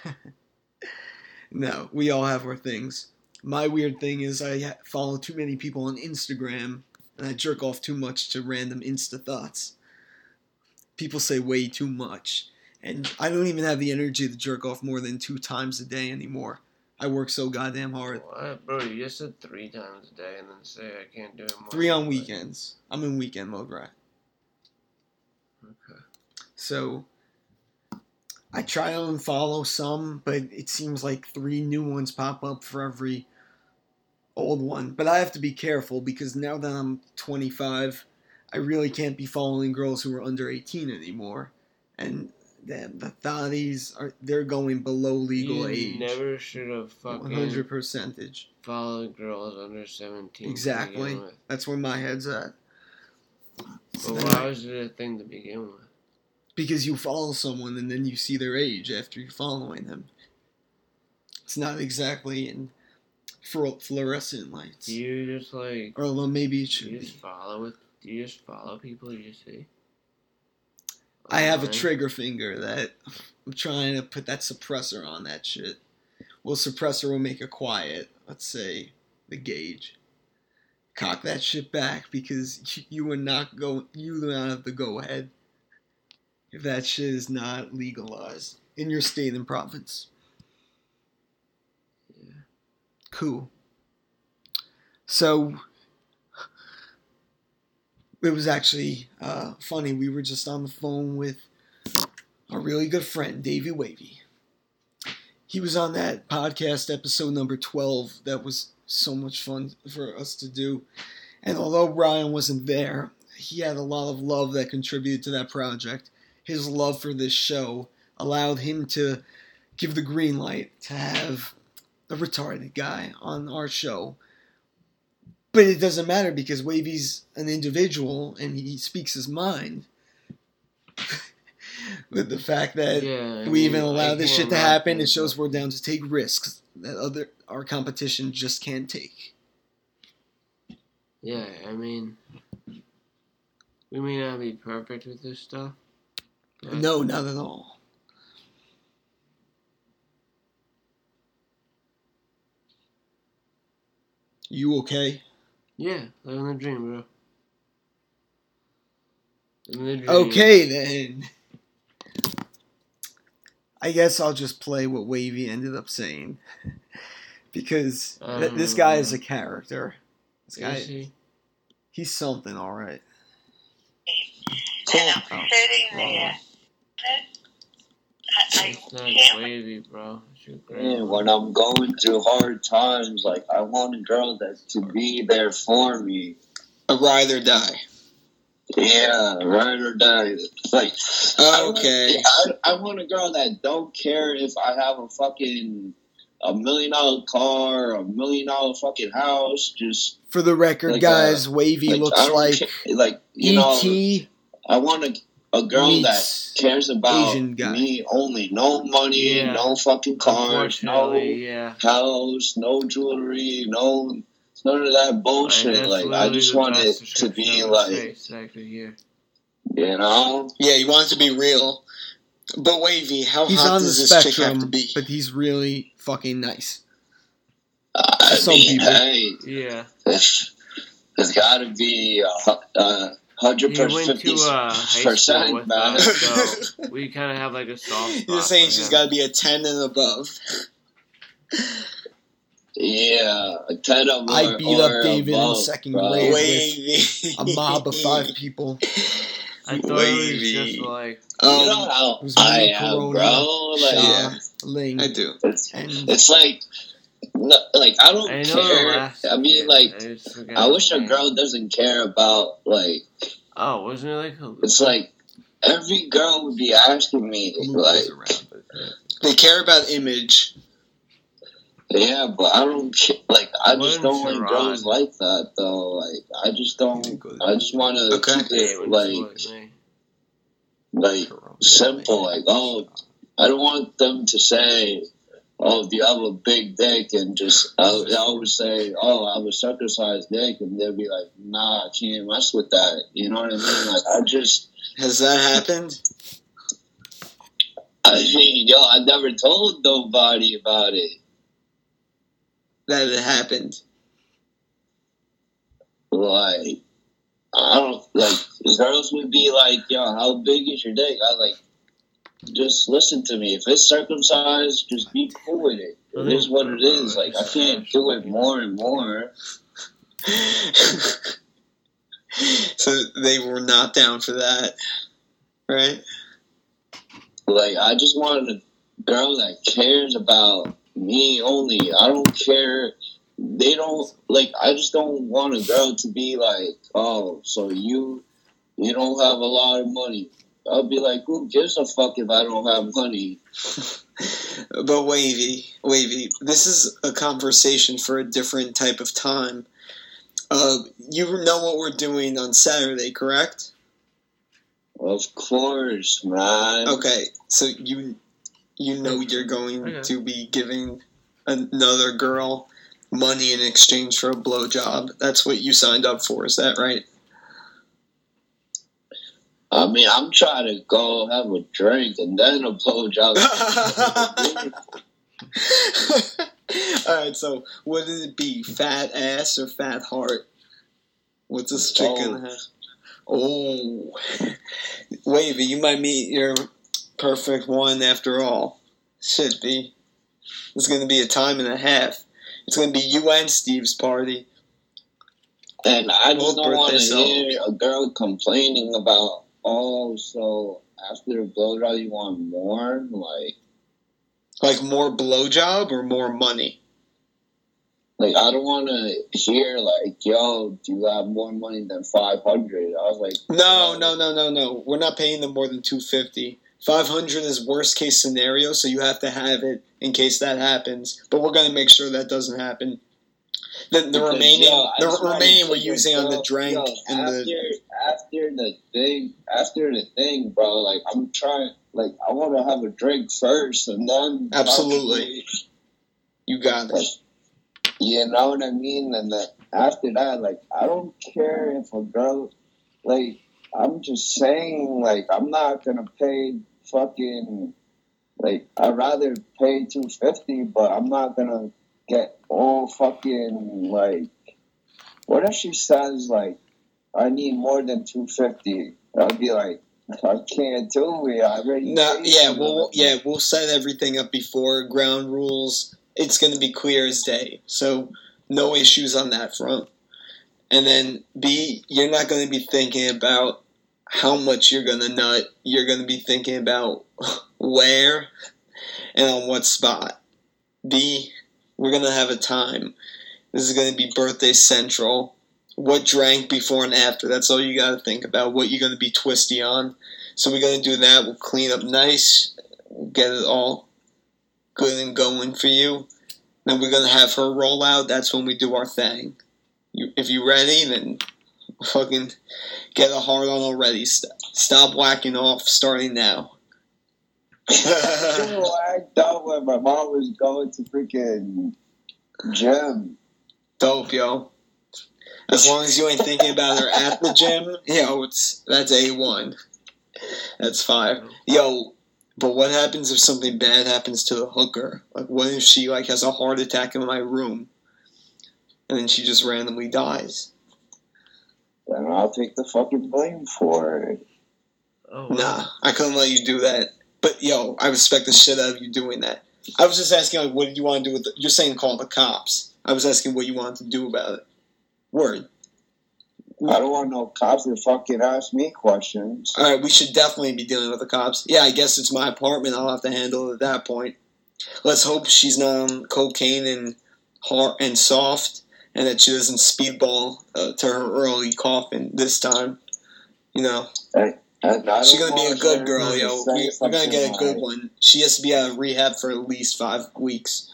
Speaker 2: No, we all have our things. My weird thing is I ha- follow too many people on Instagram, and I jerk off too much to random Insta thoughts. People say way too much, and I don't even have the energy to jerk off more than two times a day anymore. I work so goddamn hard.
Speaker 1: What? Bro, you just said three times a day and then say I can't do it more.
Speaker 2: Three on
Speaker 1: than-
Speaker 2: weekends. I'm in weekend mode, right?
Speaker 1: Okay.
Speaker 2: So I try to unfollow some, but it seems like three new ones pop up for every old one. But I have to be careful because now that I'm twenty-five, I really can't be following girls who are under eighteen anymore. And the, the thotties are they're going below legal
Speaker 1: you
Speaker 2: age.
Speaker 1: never should have fucking
Speaker 2: one hundred percentage.
Speaker 1: followed girls under seventeen. to
Speaker 2: Exactly.
Speaker 1: begin with.
Speaker 2: That's where my head's at. So
Speaker 1: But
Speaker 2: then
Speaker 1: why
Speaker 2: I-
Speaker 1: was it a thing to begin with?
Speaker 2: Because you follow someone and then you see their age after you're following them. It's not exactly in fluor- fluorescent lights.
Speaker 1: Do you just like
Speaker 2: Or although maybe it
Speaker 1: do
Speaker 2: should
Speaker 1: you
Speaker 2: be.
Speaker 1: just follow it? Do you just follow people you see?
Speaker 2: I have a
Speaker 1: Online?
Speaker 2: trigger finger that I'm trying to put that suppressor on that shit. Well, suppressor will make it quiet. Let's say the gauge. Cock that shit back because you- you are not go. You do not have the go ahead if that shit is not legalized in your state and province. Cool. So it was actually uh, funny. We were just on the phone with a really good friend, Davey Wavy. He was on that podcast episode number twelve. That was so much fun for us to do. And although Ryan wasn't there, he had a lot of love that contributed to that project. His love for this show allowed him to give the green light to have a retarded guy on our show. But it doesn't matter because Wavy's an individual and he speaks his mind. With the fact that
Speaker 1: Yeah, I
Speaker 2: we
Speaker 1: mean,
Speaker 2: even allow
Speaker 1: I
Speaker 2: this
Speaker 1: can't
Speaker 2: shit to
Speaker 1: knock
Speaker 2: happen,
Speaker 1: it,
Speaker 2: it shows
Speaker 1: but-
Speaker 2: we're down to take risks that other our competition just can't take.
Speaker 1: Yeah, I mean, we may not be perfect with this stuff. but-
Speaker 2: No, not at all. You okay?
Speaker 1: Yeah, living the dream, bro. Living the dream.
Speaker 2: Okay then. I guess I'll just play what Wavy ended up saying. Because th-
Speaker 1: Um,
Speaker 2: this guy is a character. This guy,
Speaker 1: Is he?
Speaker 2: he's something, alright.
Speaker 4: And I'm
Speaker 2: Oh.
Speaker 4: sitting
Speaker 1: Oh.
Speaker 4: there. I, I
Speaker 1: It's not
Speaker 4: can't.
Speaker 1: wavy, bro. It's your
Speaker 3: Yeah,
Speaker 1: grandma.
Speaker 3: when I'm going through hard times, like I want a girl that to be there for me.
Speaker 5: A ride or die.
Speaker 3: Yeah, ride or die. Like,
Speaker 5: Okay.
Speaker 3: I, I, I want a girl that don't care if I have a fucking a million dollar car, a million dollar fucking house. Just
Speaker 2: For the record,
Speaker 3: Like,
Speaker 2: guys,
Speaker 3: uh,
Speaker 2: Wavy
Speaker 3: like,
Speaker 2: looks
Speaker 3: I don't
Speaker 2: like
Speaker 3: ca- like you know.
Speaker 2: E T
Speaker 3: I want a a girl that
Speaker 2: meets
Speaker 3: cares about
Speaker 2: Asian guy.
Speaker 3: me only. No money,
Speaker 1: Yeah.
Speaker 3: no fucking cars, no
Speaker 1: Unfortunately, yeah.
Speaker 3: house, no jewelry, no none of that
Speaker 1: Like,
Speaker 3: bullshit.
Speaker 1: that's
Speaker 3: Like I
Speaker 1: literally
Speaker 3: just
Speaker 1: the
Speaker 3: want
Speaker 1: best
Speaker 3: it to be
Speaker 1: description of
Speaker 3: like,
Speaker 1: his face I could hear.
Speaker 3: you know.
Speaker 5: Yeah, you want it to be real. But Wavy, how
Speaker 2: He's
Speaker 5: hot
Speaker 2: on the
Speaker 5: does this chick have to
Speaker 2: spectrum,
Speaker 5: be?
Speaker 2: but he's really fucking nice.
Speaker 3: I
Speaker 2: some
Speaker 3: mean,
Speaker 2: people.
Speaker 3: hey,
Speaker 1: Yeah.
Speaker 3: it's, it's got to be uh, uh, hundred
Speaker 1: He went
Speaker 3: percent,
Speaker 1: to uh, high school
Speaker 3: percent,
Speaker 1: with
Speaker 3: man.
Speaker 1: us, so we kind of have like a soft spot.
Speaker 5: You're saying
Speaker 1: for
Speaker 5: she's
Speaker 1: him.
Speaker 5: got to be a ten and above.
Speaker 3: Yeah, a ten or more.
Speaker 2: I beat up
Speaker 3: or
Speaker 2: David in
Speaker 3: above,
Speaker 2: second
Speaker 3: bro.
Speaker 2: grade.
Speaker 5: Wavy.
Speaker 2: A mob of five people.
Speaker 1: I thought it was
Speaker 5: Wavy.
Speaker 1: just like,
Speaker 3: You know
Speaker 5: Um,
Speaker 3: how
Speaker 2: It was
Speaker 3: I
Speaker 2: me,
Speaker 3: am,
Speaker 2: Corona,
Speaker 3: bro. Like,
Speaker 2: Shaw,
Speaker 5: yeah.
Speaker 2: Ling,
Speaker 5: I do.
Speaker 3: it's,
Speaker 2: and
Speaker 3: it's like, no, like I don't
Speaker 1: I know the
Speaker 3: care.
Speaker 1: last.
Speaker 3: I mean,
Speaker 1: kid,
Speaker 3: like,
Speaker 1: I, just forgot
Speaker 3: I wish
Speaker 1: his
Speaker 3: a
Speaker 1: name.
Speaker 3: girl doesn't care about like.
Speaker 1: Oh, wasn't it like a
Speaker 3: It's like every girl would be asking me,
Speaker 2: Luke
Speaker 3: like,
Speaker 2: was around, but
Speaker 5: They care about image.
Speaker 3: yeah, but I don't ca- like. I
Speaker 1: What
Speaker 3: just
Speaker 1: in
Speaker 3: don't want
Speaker 1: Sherrod?
Speaker 3: girls like that, though. Like, I just don't. I just want to
Speaker 5: Okay.
Speaker 3: keep
Speaker 1: Hey,
Speaker 3: it
Speaker 1: what's
Speaker 3: like,
Speaker 1: what, man?
Speaker 3: like simple. Like, oh, I don't want them to say, "Oh, do you have a big dick?" And just I, I always say, "Oh, I have a circumcised dick," and they'll be like, "Nah, I can't mess with that." You know what I mean? Like, I just.
Speaker 5: Has that happened?
Speaker 3: I mean, yo, I never told nobody about it.
Speaker 5: That it happened.
Speaker 3: Like, I don't, like, girls would be like, yo, how big is your dick? I like, just listen to me. If it's circumcised, just be cool with it. It is what it is. Like, I can't do it more and more.
Speaker 5: So they were not down for that, right?
Speaker 3: Like, I just want a girl that cares about me only. I don't care. They don't, like, I just don't want a girl to be like, oh, so you, you don't have a lot of money. I'll be like, who gives a fuck if I don't have money?
Speaker 5: But Wavy, Wavy, this is a conversation for a different type of time. Uh, you know what we're doing on Saturday, correct?
Speaker 3: Of course, man.
Speaker 5: Okay, so you you know you're going
Speaker 1: Okay.
Speaker 5: to be giving another girl money in exchange for a blowjob. That's what you signed up for, is that right?
Speaker 3: I mean, I'm trying to go have a drink and then a blowjob.
Speaker 5: Alright, so what did it be? Fat ass or fat heart? What's this chick gonna have? Oh. Wavy, you might meet your perfect one after all. Should be. It's gonna be a time and a half.
Speaker 2: It's gonna be you and Steve's party.
Speaker 3: And I just
Speaker 2: Both
Speaker 3: don't want to
Speaker 2: birthday songs.
Speaker 3: hear a girl complaining about, oh, so after a blowjob you want more? Like,
Speaker 2: Like more blowjob or more money?
Speaker 3: like I don't want to hear like, yo, do you have more money than five hundred? I was like,
Speaker 2: No, no, no, no, no. We're not paying them more than two fifty. Five hundred is worst case scenario, so you have to have it in case that happens. But we're gonna make sure that doesn't happen. The, the
Speaker 3: Because,
Speaker 2: remaining,
Speaker 3: yo, I
Speaker 2: the
Speaker 3: just wanna
Speaker 2: remaining we're
Speaker 3: take a
Speaker 2: using on the
Speaker 3: girl-
Speaker 2: drink
Speaker 3: yo,
Speaker 2: and
Speaker 3: after,
Speaker 2: the.
Speaker 3: after the thing, after the thing, bro. Like I'm trying, like I want to have a drink first, and then
Speaker 2: Absolutely. You got it.
Speaker 3: You know what I mean? And then after that, like, I don't care if a girl, like, I'm just saying, like, I'm not gonna pay fucking, like, I'd rather pay two fifty, but I'm not gonna get all fucking, like, what if she says, like, I need more than two fifty? I'd be like, I can't do it. I already.
Speaker 2: No,
Speaker 3: paid
Speaker 2: yeah,
Speaker 3: for
Speaker 2: we'll
Speaker 3: it.
Speaker 2: yeah we'll set everything up before ground rules. It's gonna be clear as day, so no issues on that front. And then B, you're not gonna be thinking about how much you're gonna nut. You're gonna be thinking about where and on what spot. B, we're gonna have a time. This is gonna be birthday central. What drank before and after? That's all you gotta think about. What you're gonna be twisty on. So we're gonna do that. We'll clean up nice. We'll get it all good and going for you. Then we're gonna have her roll out. That's when we do our thing. You, if you're ready, then fucking get a hard on already. St- stop whacking off starting now.
Speaker 3: I whacked out when my mom was going to freaking gym.
Speaker 2: Dope, yo. As long as you ain't thinking about her at the gym, yo, it's that's A one. That's five. Yo, but what happens if something bad happens to the hooker? Like, what if she, like, has a heart attack in my room? And then she just randomly dies?
Speaker 3: Then I'll take the fucking blame for it.
Speaker 1: Oh,
Speaker 2: Nah, I couldn't let you do that. But, yo, I respect the shit out of you doing that. I was just asking, like, what did you want to do with the... You're saying call the cops. I was asking what you wanted to do about it. Word.
Speaker 3: I don't want no cops to fucking ask me questions.
Speaker 2: All right, we should definitely be dealing with the cops. Yeah, I guess it's my apartment. I'll have to handle it at that point. Let's hope she's not on cocaine and hard and soft, and that she doesn't speedball uh, to her early coffin this time. You know,
Speaker 3: And I
Speaker 2: she's
Speaker 3: don't
Speaker 2: gonna be a
Speaker 3: want
Speaker 2: good
Speaker 3: her
Speaker 2: girl,
Speaker 3: to
Speaker 2: yo.
Speaker 3: say
Speaker 2: We, we're gonna
Speaker 3: something
Speaker 2: get a good
Speaker 3: like-
Speaker 2: one. She has to be out of rehab for at least five weeks.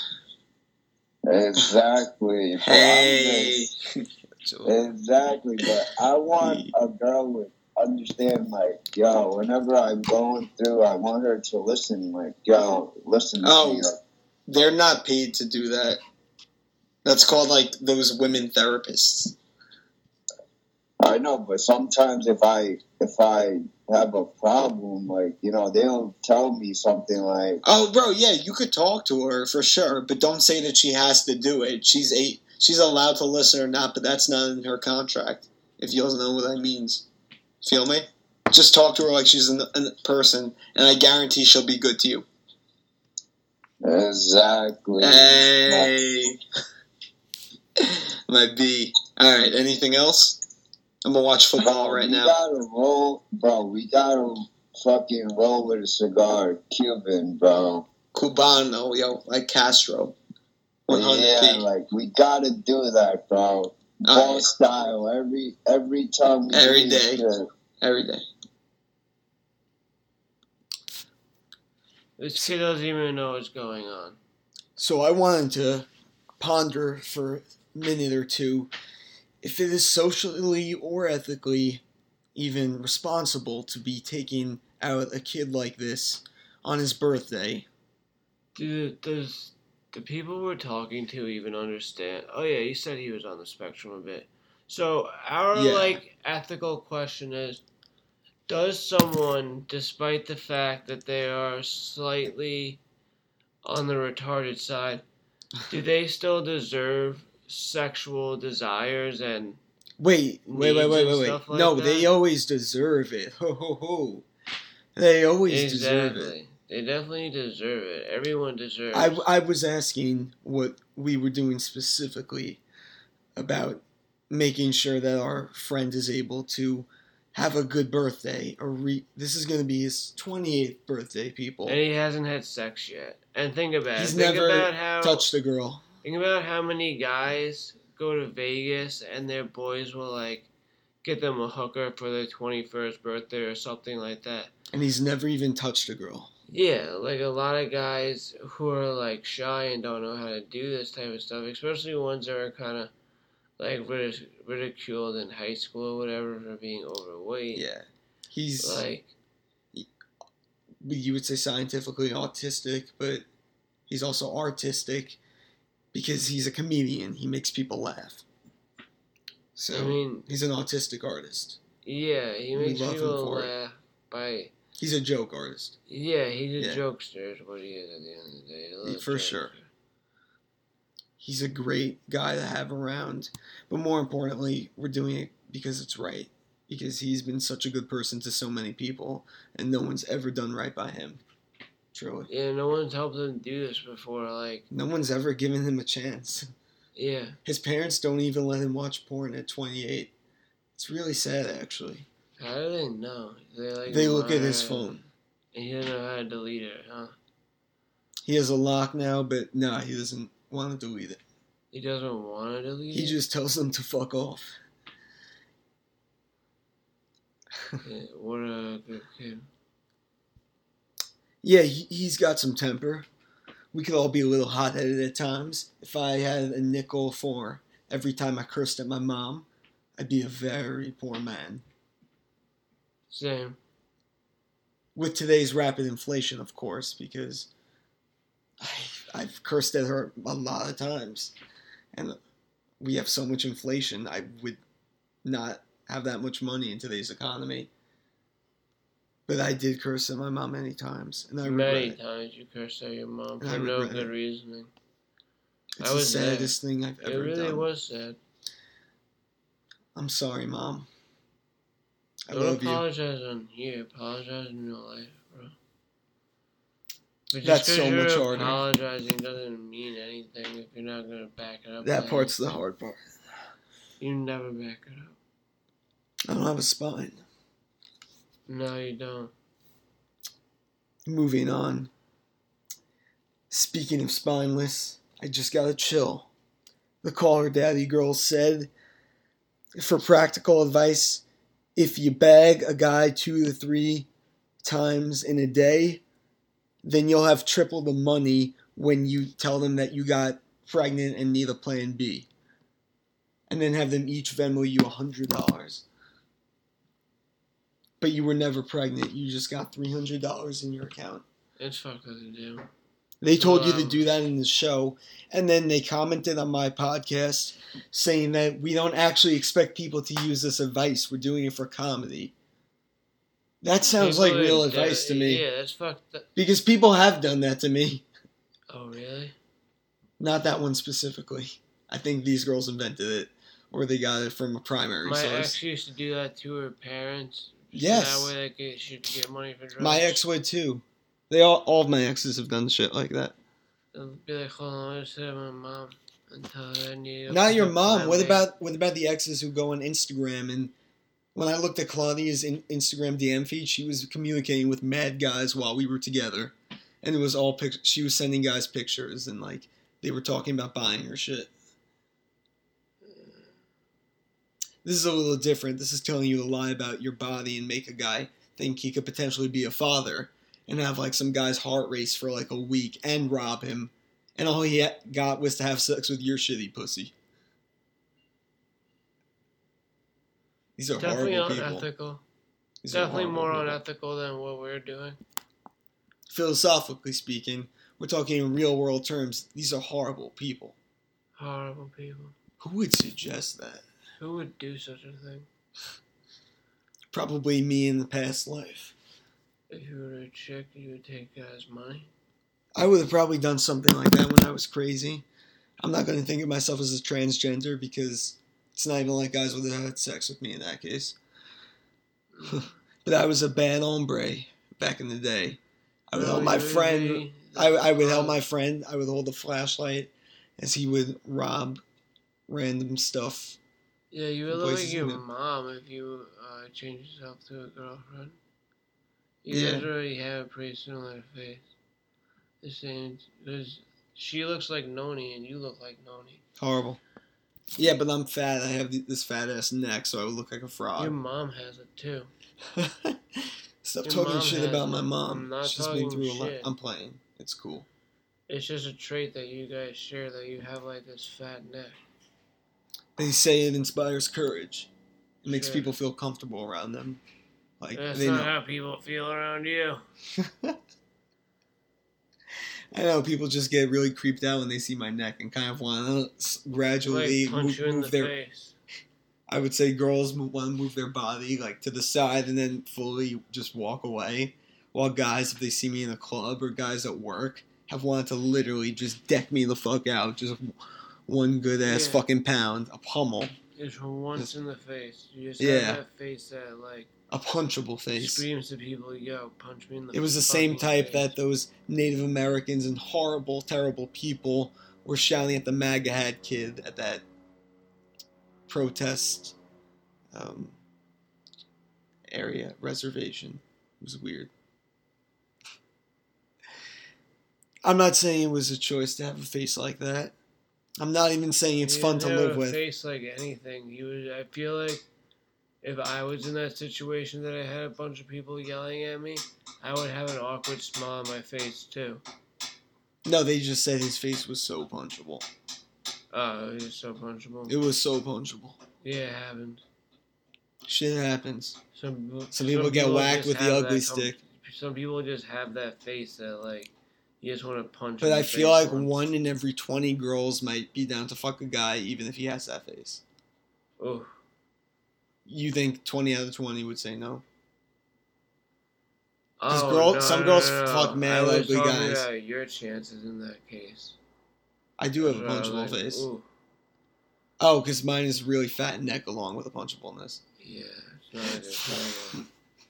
Speaker 3: Exactly. But I'm
Speaker 2: Hey.
Speaker 3: just- exactly. But I want a girl with understand, like, yo, whenever I'm going through, I want her to listen, like, yo, listen to
Speaker 2: Oh.
Speaker 3: me. Like,
Speaker 2: They're not paid to do that. That's called, like, those women therapists.
Speaker 3: I know, but sometimes if I if I have a problem, like, you know, they'll tell me something like,
Speaker 2: Oh, bro, yeah, you could talk to her for sure, but don't say that she has to do it. She's eight. She's allowed to listen or not, but that's not in her contract. If you don't know what that means, feel me? Just talk to her like she's a person, and I guarantee she'll be good to you.
Speaker 3: exactly.
Speaker 2: Hey, my B. All right, anything else? I'm gonna watch football
Speaker 3: Bro,
Speaker 2: right
Speaker 3: we
Speaker 2: now.
Speaker 3: gotta roll, bro. We gotta fucking roll with a cigar, Cuban, bro.
Speaker 2: Cubano, yo, like Castro. one hundred
Speaker 3: Yeah,
Speaker 2: P.
Speaker 3: like we gotta do that, bro. Ball
Speaker 2: Alright.
Speaker 3: style every every time. We
Speaker 2: Every
Speaker 3: do
Speaker 2: day.
Speaker 3: shit.
Speaker 2: Every day.
Speaker 1: This kid doesn't even know what's going on.
Speaker 2: So I wanted to ponder for a minute or two if it is socially or ethically even responsible to be taking out a kid like this on his birthday.
Speaker 1: Do does the people we're talking to even understand? Oh yeah, he said he was on the spectrum a bit. So our
Speaker 2: Yeah.
Speaker 1: like ethical question is: does someone, despite the fact that they are slightly on the retarded side, do they still deserve sexual desires and
Speaker 2: Wait, wait, wait,
Speaker 1: needs
Speaker 2: wait,
Speaker 1: and
Speaker 2: wait, wait.
Speaker 1: stuff like
Speaker 2: no,
Speaker 1: that?
Speaker 2: they always deserve it. Ho, ho, ho. They always deserve it.
Speaker 1: exactly? They definitely deserve it. Everyone deserves.
Speaker 2: I, I was asking what we were doing specifically about making sure that our friend is able to have a good birthday. Or re- this is going to be his twenty-eighth birthday, people.
Speaker 1: And he hasn't had sex yet. And think about
Speaker 2: He's
Speaker 1: it. Think
Speaker 2: never
Speaker 1: about how,
Speaker 2: touched a girl.
Speaker 1: Think about how many guys go to Vegas and their boys will, like, get them a hooker for their twenty-first birthday or something like that.
Speaker 2: And he's never even touched a girl.
Speaker 1: Yeah, like a lot of guys who are, like, shy and don't know how to do this type of stuff, especially ones that are kind of, like, ridic- ridiculed in high school or whatever for being overweight.
Speaker 2: Yeah. He's,
Speaker 1: Like,
Speaker 2: you would say scientifically autistic, but he's also artistic because he's a comedian. He makes people laugh. So,
Speaker 1: I mean,
Speaker 2: he's an autistic artist.
Speaker 1: yeah, he
Speaker 2: We
Speaker 1: makes
Speaker 2: love him
Speaker 1: people
Speaker 2: for it.
Speaker 1: laugh by...
Speaker 2: He's a joke artist.
Speaker 1: Yeah, he's a
Speaker 2: Yeah.
Speaker 1: jokester is what he is at the end of the day. He loves
Speaker 2: For
Speaker 1: jokes.
Speaker 2: sure. He's a great guy to have around. But more importantly, we're doing it because it's right. Because he's been such a good person to so many people, and no one's ever done right by him. Truly.
Speaker 1: Yeah, no one's helped him do this before. Like,
Speaker 2: No one's ever given him a chance.
Speaker 1: yeah.
Speaker 2: His parents don't even let him watch porn at twenty-eight. It's really sad, actually.
Speaker 1: How do they know? They like
Speaker 2: They look at his
Speaker 1: monitor it,
Speaker 2: phone.
Speaker 1: And he doesn't know how to delete it, huh?
Speaker 2: He has a lock now, but no, he doesn't want to delete it.
Speaker 1: He doesn't want to delete
Speaker 2: He
Speaker 1: it.
Speaker 2: just tells them to fuck off.
Speaker 1: Yeah, what a good kid.
Speaker 2: Yeah, he, he's got some temper. We could all be a little hot-headed at times. If I had a nickel for every time I cursed at my mom, I'd be a very poor man.
Speaker 1: Same.
Speaker 2: With today's rapid inflation, of course, because I, I've cursed at her a lot of times. And we have so much inflation, I would not have that much money in today's economy. But I did curse at my mom many times, and I regret
Speaker 1: Many
Speaker 2: it.
Speaker 1: times you cursed at your mom
Speaker 2: And I
Speaker 1: for no
Speaker 2: regret
Speaker 1: good
Speaker 2: it.
Speaker 1: reasoning.
Speaker 2: It's
Speaker 1: I
Speaker 2: the
Speaker 1: was there.
Speaker 2: saddest thing I've
Speaker 1: It
Speaker 2: ever
Speaker 1: really
Speaker 2: done.
Speaker 1: was sad.
Speaker 2: I'm sorry, Mom. I
Speaker 1: Don't
Speaker 2: love you.
Speaker 1: apologize on here. Apologize in real life, bro. But just
Speaker 2: That's
Speaker 1: 'cause
Speaker 2: so
Speaker 1: you're
Speaker 2: much harder.
Speaker 1: apologizing doesn't mean anything if you're not gonna back it up.
Speaker 2: That
Speaker 1: by
Speaker 2: part's the
Speaker 1: anything.
Speaker 2: hard part.
Speaker 1: You never back it up.
Speaker 2: I don't have a spine.
Speaker 1: No, you don't.
Speaker 2: Moving on. Speaking of spineless, I just gotta chill. The Call Her Daddy girl said, for practical advice, if you bag a guy two to three times in a day, then you'll have triple the money when you tell them that you got pregnant and need a plan B. And then have them each Venmo you one hundred dollars. But you were never pregnant. You just got three hundred dollars in your account.
Speaker 1: It's fucked up to do.
Speaker 2: They told you to
Speaker 1: Um,
Speaker 2: do that in the show, and then they commented on my podcast saying that we don't actually expect people to use this advice. We're doing it for comedy. That sounds like
Speaker 1: People
Speaker 2: real
Speaker 1: that-
Speaker 2: advice to me.
Speaker 1: Yeah, that's fucked up.
Speaker 2: Because people have done that to me.
Speaker 1: Oh, really?
Speaker 2: Not that one specifically. I think these girls invented it, or they got it from a primary
Speaker 1: My
Speaker 2: source.
Speaker 1: ex used to do that to her parents. So
Speaker 2: Yes.
Speaker 1: That way they could, she could get money for drugs.
Speaker 2: My ex would too. They all, all of my exes have done shit like that.
Speaker 1: They'll be like, hold on, I'm just my mom and tell her I need
Speaker 2: Not your
Speaker 1: a
Speaker 2: mom.
Speaker 1: plan
Speaker 2: What
Speaker 1: B."
Speaker 2: about what about the exes who go on Instagram? And when I looked at Claudia's in, Instagram D M feed, she was communicating with mad guys while we were together, and it was all pic- she was sending guys pictures, and like they were talking about buying her shit. This is a little different. This is telling you to lie about your body and make a guy think he could potentially be a father, and have like some guy's heart race for like a week and rob him, and all he ha- got was to have sex with your shitty pussy. These are
Speaker 1: Definitely
Speaker 2: horrible people.
Speaker 1: unethical.
Speaker 2: These are
Speaker 1: Definitely
Speaker 2: horrible
Speaker 1: more
Speaker 2: people.
Speaker 1: unethical than what we're doing.
Speaker 2: Philosophically speaking, we're talking in real world terms. These are horrible people.
Speaker 1: Horrible people.
Speaker 2: Who would suggest that?
Speaker 1: Who would do such a thing?
Speaker 2: Probably me in the past life.
Speaker 1: If you were a chick, you would take guys' money.
Speaker 2: I would have probably done something like that when I was crazy. I'm not going to think of myself as a transgender because it's not even like guys would have had sex with me in that case. But I was a bad hombre back in the day. I would
Speaker 1: No,
Speaker 2: help my
Speaker 1: you would
Speaker 2: friend.
Speaker 1: be the
Speaker 2: I, I would help
Speaker 1: cause.
Speaker 2: my friend. I would hold the flashlight as he would rob random stuff.
Speaker 1: Yeah, you would
Speaker 2: in
Speaker 1: look like
Speaker 2: places
Speaker 1: your
Speaker 2: he knew.
Speaker 1: mom if you uh, changed yourself to a girlfriend. You
Speaker 2: Yeah.
Speaker 1: guys already have a pretty similar face. The same, because she looks like Noni and you look like Noni.
Speaker 2: Horrible. Yeah, but I'm fat. I have th- this fat ass neck, so I would look like a
Speaker 1: Your
Speaker 2: frog.
Speaker 1: mom has it too.
Speaker 2: Stop
Speaker 1: Your
Speaker 2: talking
Speaker 1: mom
Speaker 2: shit
Speaker 1: has
Speaker 2: about
Speaker 1: it.
Speaker 2: my
Speaker 1: I'm
Speaker 2: mom.
Speaker 1: not
Speaker 2: She's been
Speaker 1: talking
Speaker 2: through a lot.
Speaker 1: shit.
Speaker 2: I'm playing. It's cool.
Speaker 1: It's just a trait that you guys share that you have like this fat neck.
Speaker 2: They say it inspires courage. It makes
Speaker 1: Sure.
Speaker 2: people feel comfortable around them. Like
Speaker 1: That's
Speaker 2: they
Speaker 1: not
Speaker 2: know.
Speaker 1: how people feel around you.
Speaker 2: I know people just get really creeped out when they see my neck and kind of want to gradually
Speaker 1: Like punch
Speaker 2: move,
Speaker 1: you in
Speaker 2: move
Speaker 1: the
Speaker 2: their.
Speaker 1: face.
Speaker 2: I would say girls want to move their body like to the side and then fully just walk away, while guys, if they see me in a club or guys at work, have wanted to literally just deck me the fuck out, just one good ass
Speaker 1: Yeah.
Speaker 2: fucking pound, a pummel,
Speaker 1: Just once in the face. You just
Speaker 2: Yeah.
Speaker 1: have that face that like
Speaker 2: a punchable face.
Speaker 1: screams to people, yo, punch me in the
Speaker 2: It was the same
Speaker 1: fucking
Speaker 2: type
Speaker 1: face.
Speaker 2: that those Native Americans and horrible, terrible people were shouting at the MAGA hat kid at that protest um, area, reservation. It was weird. I'm not saying it was a choice to have a face like that. I'm not even saying it's
Speaker 1: You
Speaker 2: fun to
Speaker 1: didn't have
Speaker 2: live
Speaker 1: a
Speaker 2: with.
Speaker 1: face like anything. You would. I feel like if I was in that situation that I had a bunch of people yelling at me, I would have an awkward smile on my face too.
Speaker 2: No, they just said his face was so punchable.
Speaker 1: Oh, it's so punchable.
Speaker 2: It was so punchable.
Speaker 1: Yeah, it happens.
Speaker 2: Shit happens.
Speaker 1: Some
Speaker 2: Some people get whacked
Speaker 1: just
Speaker 2: with the
Speaker 1: have
Speaker 2: ugly
Speaker 1: that com-
Speaker 2: stick.
Speaker 1: Some people just have that face that like you just want to punch.
Speaker 2: But
Speaker 1: in
Speaker 2: I
Speaker 1: the
Speaker 2: feel
Speaker 1: face
Speaker 2: like
Speaker 1: once.
Speaker 2: one in every twenty girls might be down to fuck a guy even if he has that face.
Speaker 1: Oh,
Speaker 2: You think twenty out of twenty would say no? 'Cause
Speaker 1: oh
Speaker 2: girl-
Speaker 1: no,
Speaker 2: some
Speaker 1: no,
Speaker 2: girls
Speaker 1: no, no.
Speaker 2: fuck mad
Speaker 1: I was
Speaker 2: ugly
Speaker 1: talking
Speaker 2: guys.
Speaker 1: about your chances in that case.
Speaker 2: I do have a
Speaker 1: Uh,
Speaker 2: punchable
Speaker 1: like,
Speaker 2: face.
Speaker 1: ooh,
Speaker 2: Oh, because mine is really fat neck along with a punchableness.
Speaker 1: yeah, it's not a good time.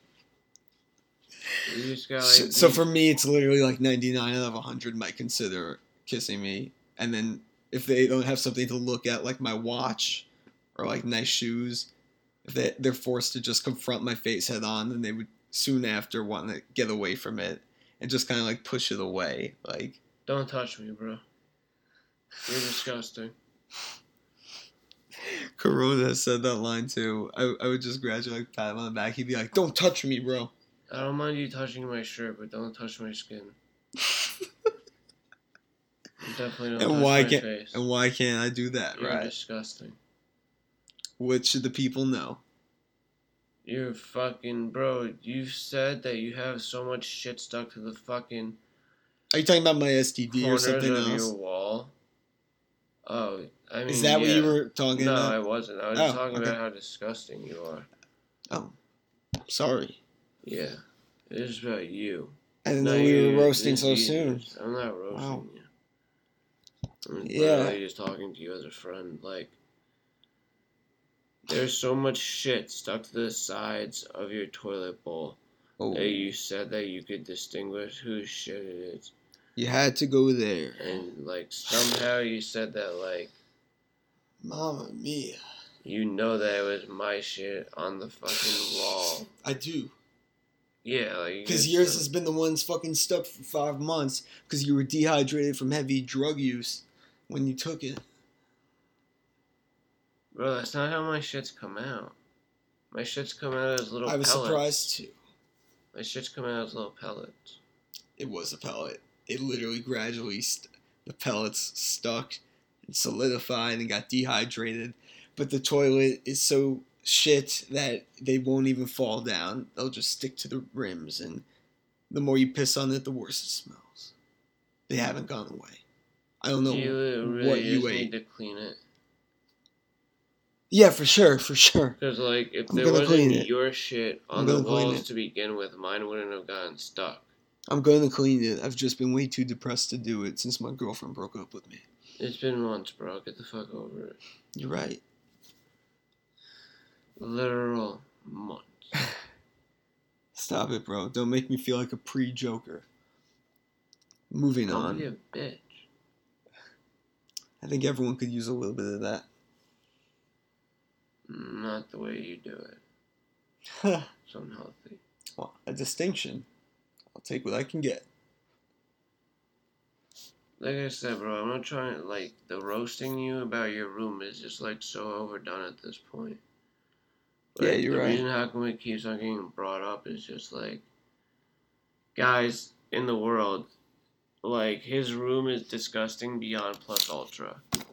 Speaker 1: You just got like.
Speaker 2: So, so
Speaker 1: these-
Speaker 2: for me, it's literally like ninety-nine out of one hundred might consider kissing me. And then if they don't have something to look at, like my watch or like nice shoes, if they, they're forced to just confront my face head on, then they would soon after want to get away from it and just kind of like push it away. Like,
Speaker 1: Don't touch me, bro. You're disgusting.
Speaker 2: Corona has said that line too. I, I would just gradually like, pat him on the back. He'd be like, "Don't touch me, bro."
Speaker 1: I don't mind you touching my shirt, but don't touch my skin. Definitely don't
Speaker 2: And
Speaker 1: touch
Speaker 2: why
Speaker 1: my
Speaker 2: can't
Speaker 1: face.
Speaker 2: and why can't I do that?
Speaker 1: You're
Speaker 2: Right?
Speaker 1: disgusting.
Speaker 2: What should the people know?
Speaker 1: You're fucking bro. You've said that you have so much shit stuck to the fucking
Speaker 2: Are you talking about my S T D or
Speaker 1: corners
Speaker 2: something
Speaker 1: of
Speaker 2: else?
Speaker 1: your wall. Oh, I mean,
Speaker 2: Is that what
Speaker 1: yeah.
Speaker 2: you were talking
Speaker 1: No,
Speaker 2: about?
Speaker 1: I wasn't. I was
Speaker 2: Oh,
Speaker 1: just talking
Speaker 2: okay.
Speaker 1: about how disgusting you are.
Speaker 2: Oh, sorry.
Speaker 1: Yeah, it is about you.
Speaker 2: I didn't
Speaker 1: No,
Speaker 2: know we
Speaker 1: you-
Speaker 2: were roasting
Speaker 1: it's
Speaker 2: so
Speaker 1: you.
Speaker 2: soon.
Speaker 1: I'm not roasting
Speaker 2: Wow.
Speaker 1: you. I'm
Speaker 2: Yeah.
Speaker 1: literally just talking to you as a friend. Like, there's so much shit stuck to the sides of your toilet bowl
Speaker 2: Oh,
Speaker 1: that you said that you could distinguish whose shit it is.
Speaker 2: you had to go there.
Speaker 1: And, like, somehow you said that, like,
Speaker 2: Mamma mia.
Speaker 1: you know that it was my shit on the fucking wall.
Speaker 2: I do.
Speaker 1: Yeah, like, you
Speaker 2: Because
Speaker 1: just
Speaker 2: yours
Speaker 1: said-
Speaker 2: has been the ones fucking stuck for five months because you were dehydrated from heavy drug use when you took it.
Speaker 1: Bro, that's not how my shits come out. My shits come out as little
Speaker 2: I was
Speaker 1: pellets.
Speaker 2: surprised too.
Speaker 1: My shits come out as little pellets.
Speaker 2: It was a pellet. It literally gradually, st- the pellets stuck and solidified and got dehydrated. But the toilet is so shit that they won't even fall down. They'll just stick to the rims, and the more you piss on it, the worse it smells. They haven't gone away. I don't know
Speaker 1: you really
Speaker 2: what
Speaker 1: just
Speaker 2: you
Speaker 1: need
Speaker 2: ate.
Speaker 1: to clean it.
Speaker 2: Yeah, for sure, for sure.
Speaker 1: Because, like, if
Speaker 2: I'm
Speaker 1: there
Speaker 2: gonna clean
Speaker 1: wasn't
Speaker 2: it.
Speaker 1: your shit
Speaker 2: I'm
Speaker 1: on the
Speaker 2: gonna clean
Speaker 1: walls
Speaker 2: it.
Speaker 1: to begin with, mine wouldn't have gotten stuck.
Speaker 2: I'm going to clean it. I've just been way too depressed to do it since my girlfriend broke up with me.
Speaker 1: It's been months, bro. Get the fuck over it.
Speaker 2: You're right.
Speaker 1: Literal months.
Speaker 2: Stop it, bro. Don't make me feel like a pre-joker. Moving
Speaker 1: Don't be
Speaker 2: on.
Speaker 1: a bitch.
Speaker 2: I think everyone could use a little bit of that.
Speaker 1: Not the way you do it. It's unhealthy.
Speaker 2: Well, a distinction. I'll take what I can get.
Speaker 1: Like I said, bro, I'm not trying to, like, the roasting you about your room is just, like, so overdone at this point.
Speaker 2: Yeah,
Speaker 1: Like,
Speaker 2: you're
Speaker 1: the
Speaker 2: right.
Speaker 1: reason how come it keeps on getting brought up is just, like, guys in the world, like, his room is disgusting beyond plus ultra.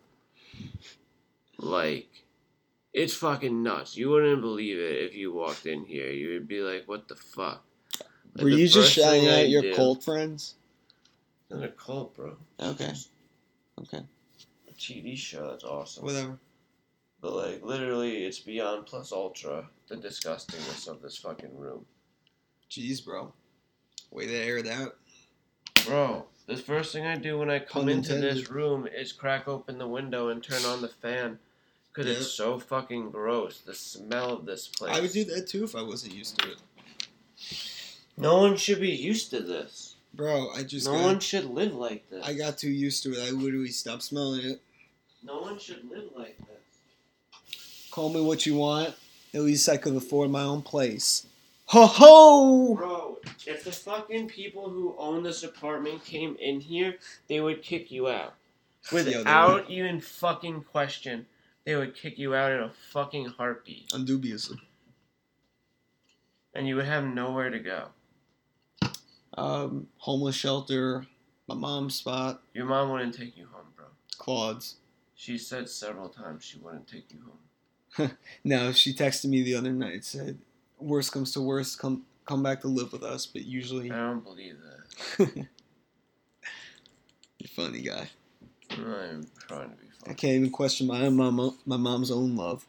Speaker 1: Like, it's fucking nuts. You wouldn't believe it if you walked in here. You would be like, what the fuck? Like,
Speaker 2: Were
Speaker 1: the
Speaker 2: you just
Speaker 1: first thing
Speaker 2: shouting
Speaker 1: I
Speaker 2: out your
Speaker 1: do-
Speaker 2: cult friends?
Speaker 1: It's not a cult, bro.
Speaker 2: Okay. Okay.
Speaker 1: A T V show, that's awesome.
Speaker 2: Whatever.
Speaker 1: But, like, literally, it's beyond plus ultra, the disgustingness of this fucking room.
Speaker 2: Jeez, bro. Way to air it out.
Speaker 1: Bro, the first thing I do when I come
Speaker 2: Pun
Speaker 1: into this
Speaker 2: intended.
Speaker 1: room is crack open the window and turn on the fan. Because
Speaker 2: Yeah.
Speaker 1: it's so fucking gross. The smell of this place.
Speaker 2: I would do that too if I wasn't used to it.
Speaker 1: No one should be used to this.
Speaker 2: Bro, I just
Speaker 1: No
Speaker 2: got,
Speaker 1: one should live like this.
Speaker 2: I got too used to it. I literally stopped smelling it.
Speaker 1: No one should live like this.
Speaker 2: Call me what you want. At least I could afford my own place. Ho ho!
Speaker 1: Bro, if the fucking people who own this apartment came in here, they would kick you out.
Speaker 2: Yo, they
Speaker 1: Without even fucking question. They would kick you out in a fucking heartbeat.
Speaker 2: Undubiously.
Speaker 1: And you would have nowhere to go.
Speaker 2: Um, homeless shelter, my mom's spot,
Speaker 1: Your mom wouldn't take you home, bro.
Speaker 2: Claude's.
Speaker 1: She said several times she wouldn't take you home.
Speaker 2: No, she texted me the other night, said, worst comes to worst, come come back to live with us, but usually...
Speaker 1: I don't believe that.
Speaker 2: You're a funny guy.
Speaker 1: I'm not even trying to be
Speaker 2: I
Speaker 1: funny.
Speaker 2: can't even question my mom, my mom's own love.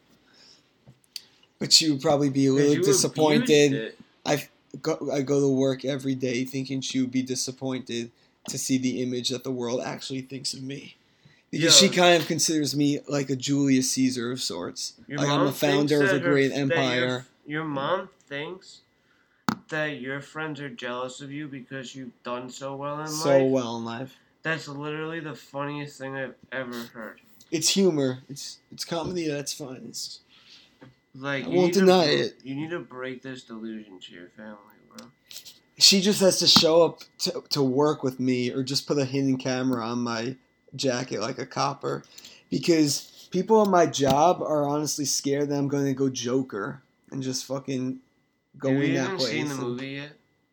Speaker 2: But she would probably be a
Speaker 1: 'Cause
Speaker 2: little
Speaker 1: you abused
Speaker 2: disappointed.
Speaker 1: it.
Speaker 2: I go, I go to work every day thinking she would be disappointed to see the image that the world actually thinks of me. Because
Speaker 1: Yo.
Speaker 2: she kind of considers me like a Julius Caesar of sorts.
Speaker 1: Your
Speaker 2: Like
Speaker 1: mom
Speaker 2: I'm a founder
Speaker 1: thinks
Speaker 2: of a
Speaker 1: that her-
Speaker 2: great
Speaker 1: that your-
Speaker 2: empire.
Speaker 1: Your mom thinks that your friends are jealous of you because you've done so well in
Speaker 2: So
Speaker 1: life.
Speaker 2: well in life.
Speaker 1: That's literally the funniest thing I've ever heard.
Speaker 2: It's humor. It's it's comedy at its finest.
Speaker 1: Like,
Speaker 2: I
Speaker 1: you
Speaker 2: won't
Speaker 1: need to
Speaker 2: deny
Speaker 1: br-
Speaker 2: it.
Speaker 1: You need to break this delusion to your family, bro.
Speaker 2: She just has to show up to, to work with me or just put a hidden camera on my jacket like a copper. Because people on my job are honestly scared that I'm going to go Joker and just fucking go
Speaker 1: Have
Speaker 2: in
Speaker 1: you
Speaker 2: that
Speaker 1: even
Speaker 2: place.
Speaker 1: seen the
Speaker 2: and-
Speaker 1: movie yet?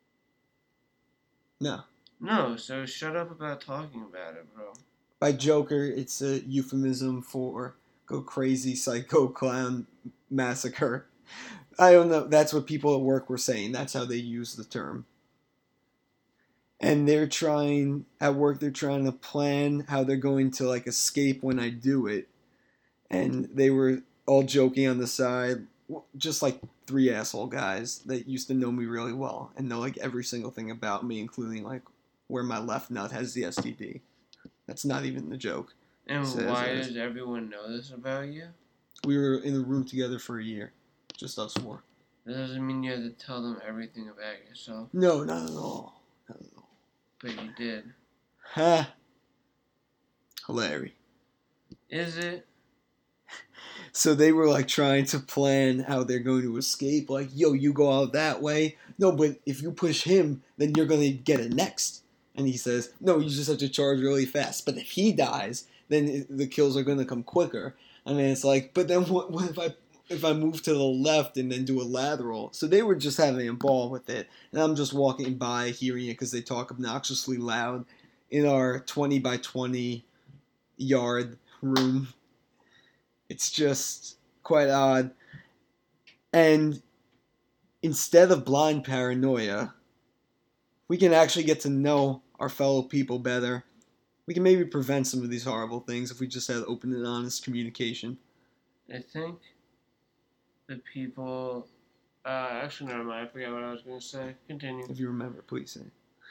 Speaker 2: No.
Speaker 1: No, so shut up about talking about it, bro.
Speaker 2: By Joker, it's a euphemism for go crazy, psycho clown massacre. I don't know. That's what people at work were saying. That's how they use the term. And they're trying, at work, they're trying to plan how they're going to, like, escape when I do it. And they were all joking on the side, just like three asshole guys that used to know me really well and know, like, every single thing about me, including, like, where my left nut has the S T D. That's not even the joke.
Speaker 1: And
Speaker 2: Says
Speaker 1: why
Speaker 2: us.
Speaker 1: does everyone know this about you?
Speaker 2: We were in the room together for a year. Just us four.
Speaker 1: That doesn't mean you have to tell them everything about yourself,
Speaker 2: No, not at all. Not at all.
Speaker 1: but you did.
Speaker 2: Ha! Hilarious.
Speaker 1: Is it?
Speaker 2: So they were like trying to plan how they're going to escape. Like, yo, you go out that way. No, but if you push him, then you're going to get it next. And he says, no, you just have to charge really fast. But if he dies, then it, the kills are going to come quicker. And then it's like, but then what, what if I if I move to the left and then do a lateral? So they were just having a ball with it. And I'm just walking by hearing it because they talk obnoxiously loud in our twenty by twenty yard room. It's just quite odd. And instead of blind paranoia, we can actually get to know our fellow people better. We can maybe prevent some of these horrible things if we just had open and honest communication.
Speaker 1: I think the people. Uh, actually, never mind. I forgot what I was going to say. Continue.
Speaker 2: If you remember, please say.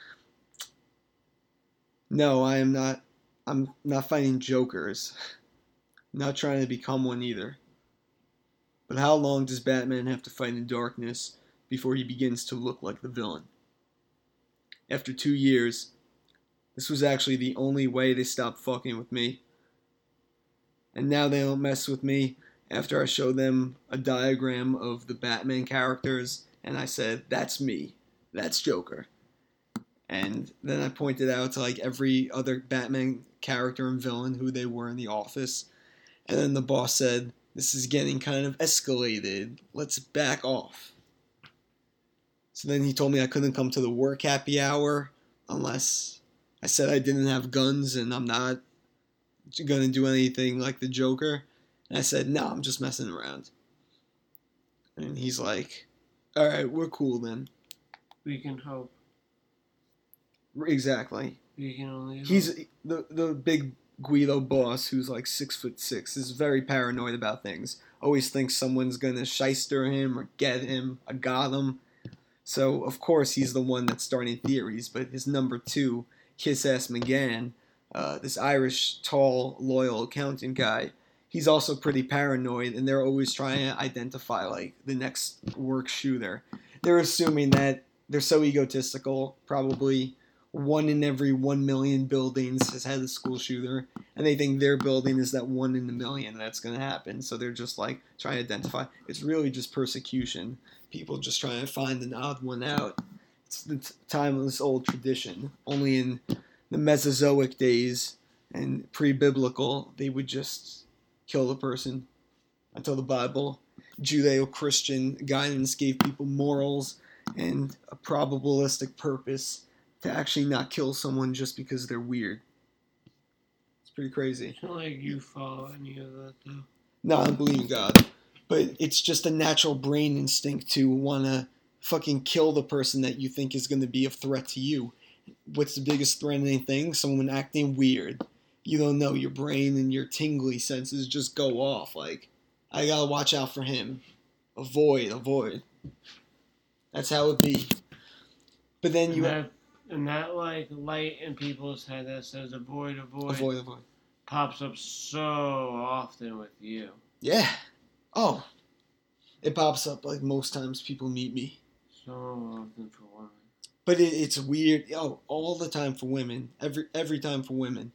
Speaker 2: No, I am not. I'm not fighting jokers. I'm not trying to become one either. But how long does Batman have to fight in darkness before he begins to look like the villain? After two years, This was actually the only way they stopped fucking with me. And now they don't mess with me after I showed them a diagram of the Batman characters and I said, that's me. That's Joker. And then I pointed out to like every other Batman character and villain who they were in the office. And then the boss said, this is getting kind of escalated. Let's back off. So then he told me I couldn't come to the work happy hour unless I said I didn't have guns and I'm not going to do anything like the Joker. And I said, no, I'm just messing around. And he's like, all right, we're cool then.
Speaker 1: We can hope.
Speaker 2: Exactly.
Speaker 1: We can only hope.
Speaker 2: He's the the big Guido boss who's like six foot six is very paranoid about things. Always thinks someone's gonna shyster him or get him. I got him. So of course he's the one that's starting theories. But his number two, Kiss Ass McGann, uh, this Irish tall loyal accountant guy, he's also pretty paranoid, and they're always trying to identify like the next work shooter. They're assuming that they're so egotistical, probably one in every one million buildings has had a school shooter, and they think their building is that one in a million that's going to happen. So they're just like trying to identify. It's really just persecution. People just trying to find an odd one out. It's the t- timeless old tradition. Only in the Mesozoic days and pre-biblical, they would just kill the person until the Bible, Judeo-Christian guidance gave people morals and a probabilistic purpose to actually not kill someone just because they're weird. It's pretty crazy.
Speaker 1: It's not like you follow any of that, though.
Speaker 2: No, I don't believe in God. But it's just a natural brain instinct to want to fucking kill the person that you think is going to be a threat to you. What's the biggest threatening thing? Someone acting weird. You don't know. Your brain and your tingly senses just go off. Like, I gotta watch out for him. Avoid, avoid. That's how it be. But then you...
Speaker 1: And that, and that, like, light in people's head that says avoid, avoid,
Speaker 2: Avoid, avoid.
Speaker 1: pops up so often with you.
Speaker 2: Yeah. Oh. It pops up like most times people meet me.
Speaker 1: So often for women.
Speaker 2: But it, it's weird. Oh, all the time for women. Every every time for women.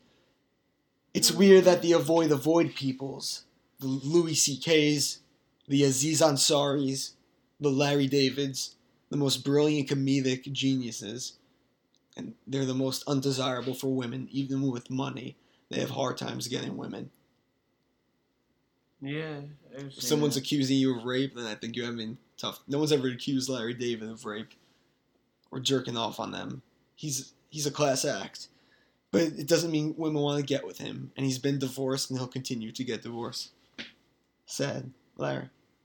Speaker 2: It's weird that the avoid avoid peoples, the Louis C Ks, the Aziz Ansaris, the Larry Davids, the most brilliant comedic geniuses, and they're the most undesirable for women, even with money. They have hard times getting women.
Speaker 1: Yeah.
Speaker 2: If someone's
Speaker 1: that.
Speaker 2: accusing you of rape, then I think you're having tough. No one's ever accused Larry David of rape or jerking off on them. He's he's a class act. But it doesn't mean women want to get with him. And he's been divorced and he'll continue to get divorced. Sad. Larry.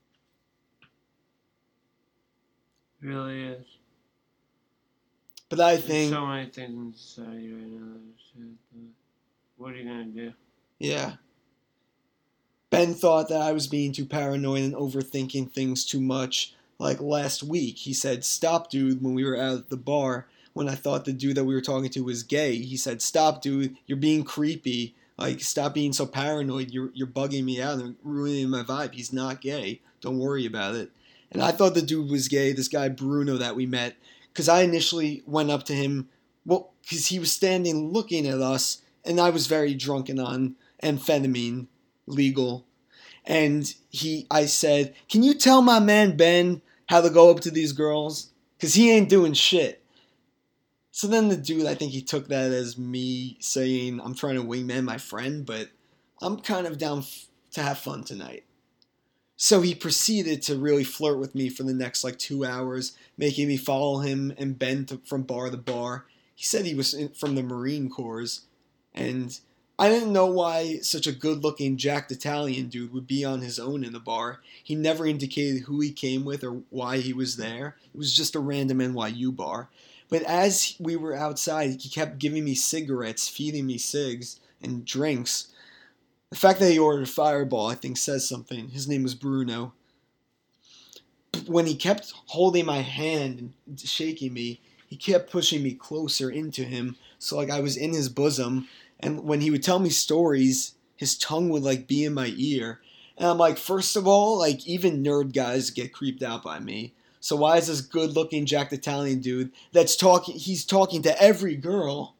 Speaker 1: Really is.
Speaker 2: But I
Speaker 1: There's
Speaker 2: think...
Speaker 1: so many things in society right now that are sad, but what are you going to do?
Speaker 2: Yeah. Ben thought that I was being too paranoid and overthinking things too much. Like last week, he said, stop, dude, when we were out at the bar. When I thought the dude that we were talking to was gay, he said, stop, dude, you're being creepy. Like, stop being so paranoid. You're you're bugging me out and ruining my vibe. He's not gay. Don't worry about it. And I thought the dude was gay, this guy Bruno that we met, because I initially went up to him, well, because he was standing looking at us, and I was very drunken on amphetamine, legal. And he, I said, can you tell my man Ben how to go up to these girls? Because he ain't doing shit. So then the dude, I think he took that as me saying, I'm trying to wingman my friend, but I'm kind of down f- to have fun tonight. So he proceeded to really flirt with me for the next like two hours, making me follow him and Ben to, from bar to bar. He said he was in, from the Marine Corps, and I didn't know why such a good-looking jacked Italian dude would be on his own in the bar. He never indicated who he came with or why he was there. It was just a random N Y U bar. But as we were outside, he kept giving me cigarettes, feeding me cigs and drinks. The fact that he ordered Fireball, I think, says something. His name was Bruno. When he kept holding my hand and shaking me, he kept pushing me closer into him. So, like, I was in his bosom. And when he would tell me stories, his tongue would, like, be in my ear. And I'm like, first of all, like, even nerd guys get creeped out by me. So why is this good-looking jacked Italian dude that's talking, he's talking to every girl,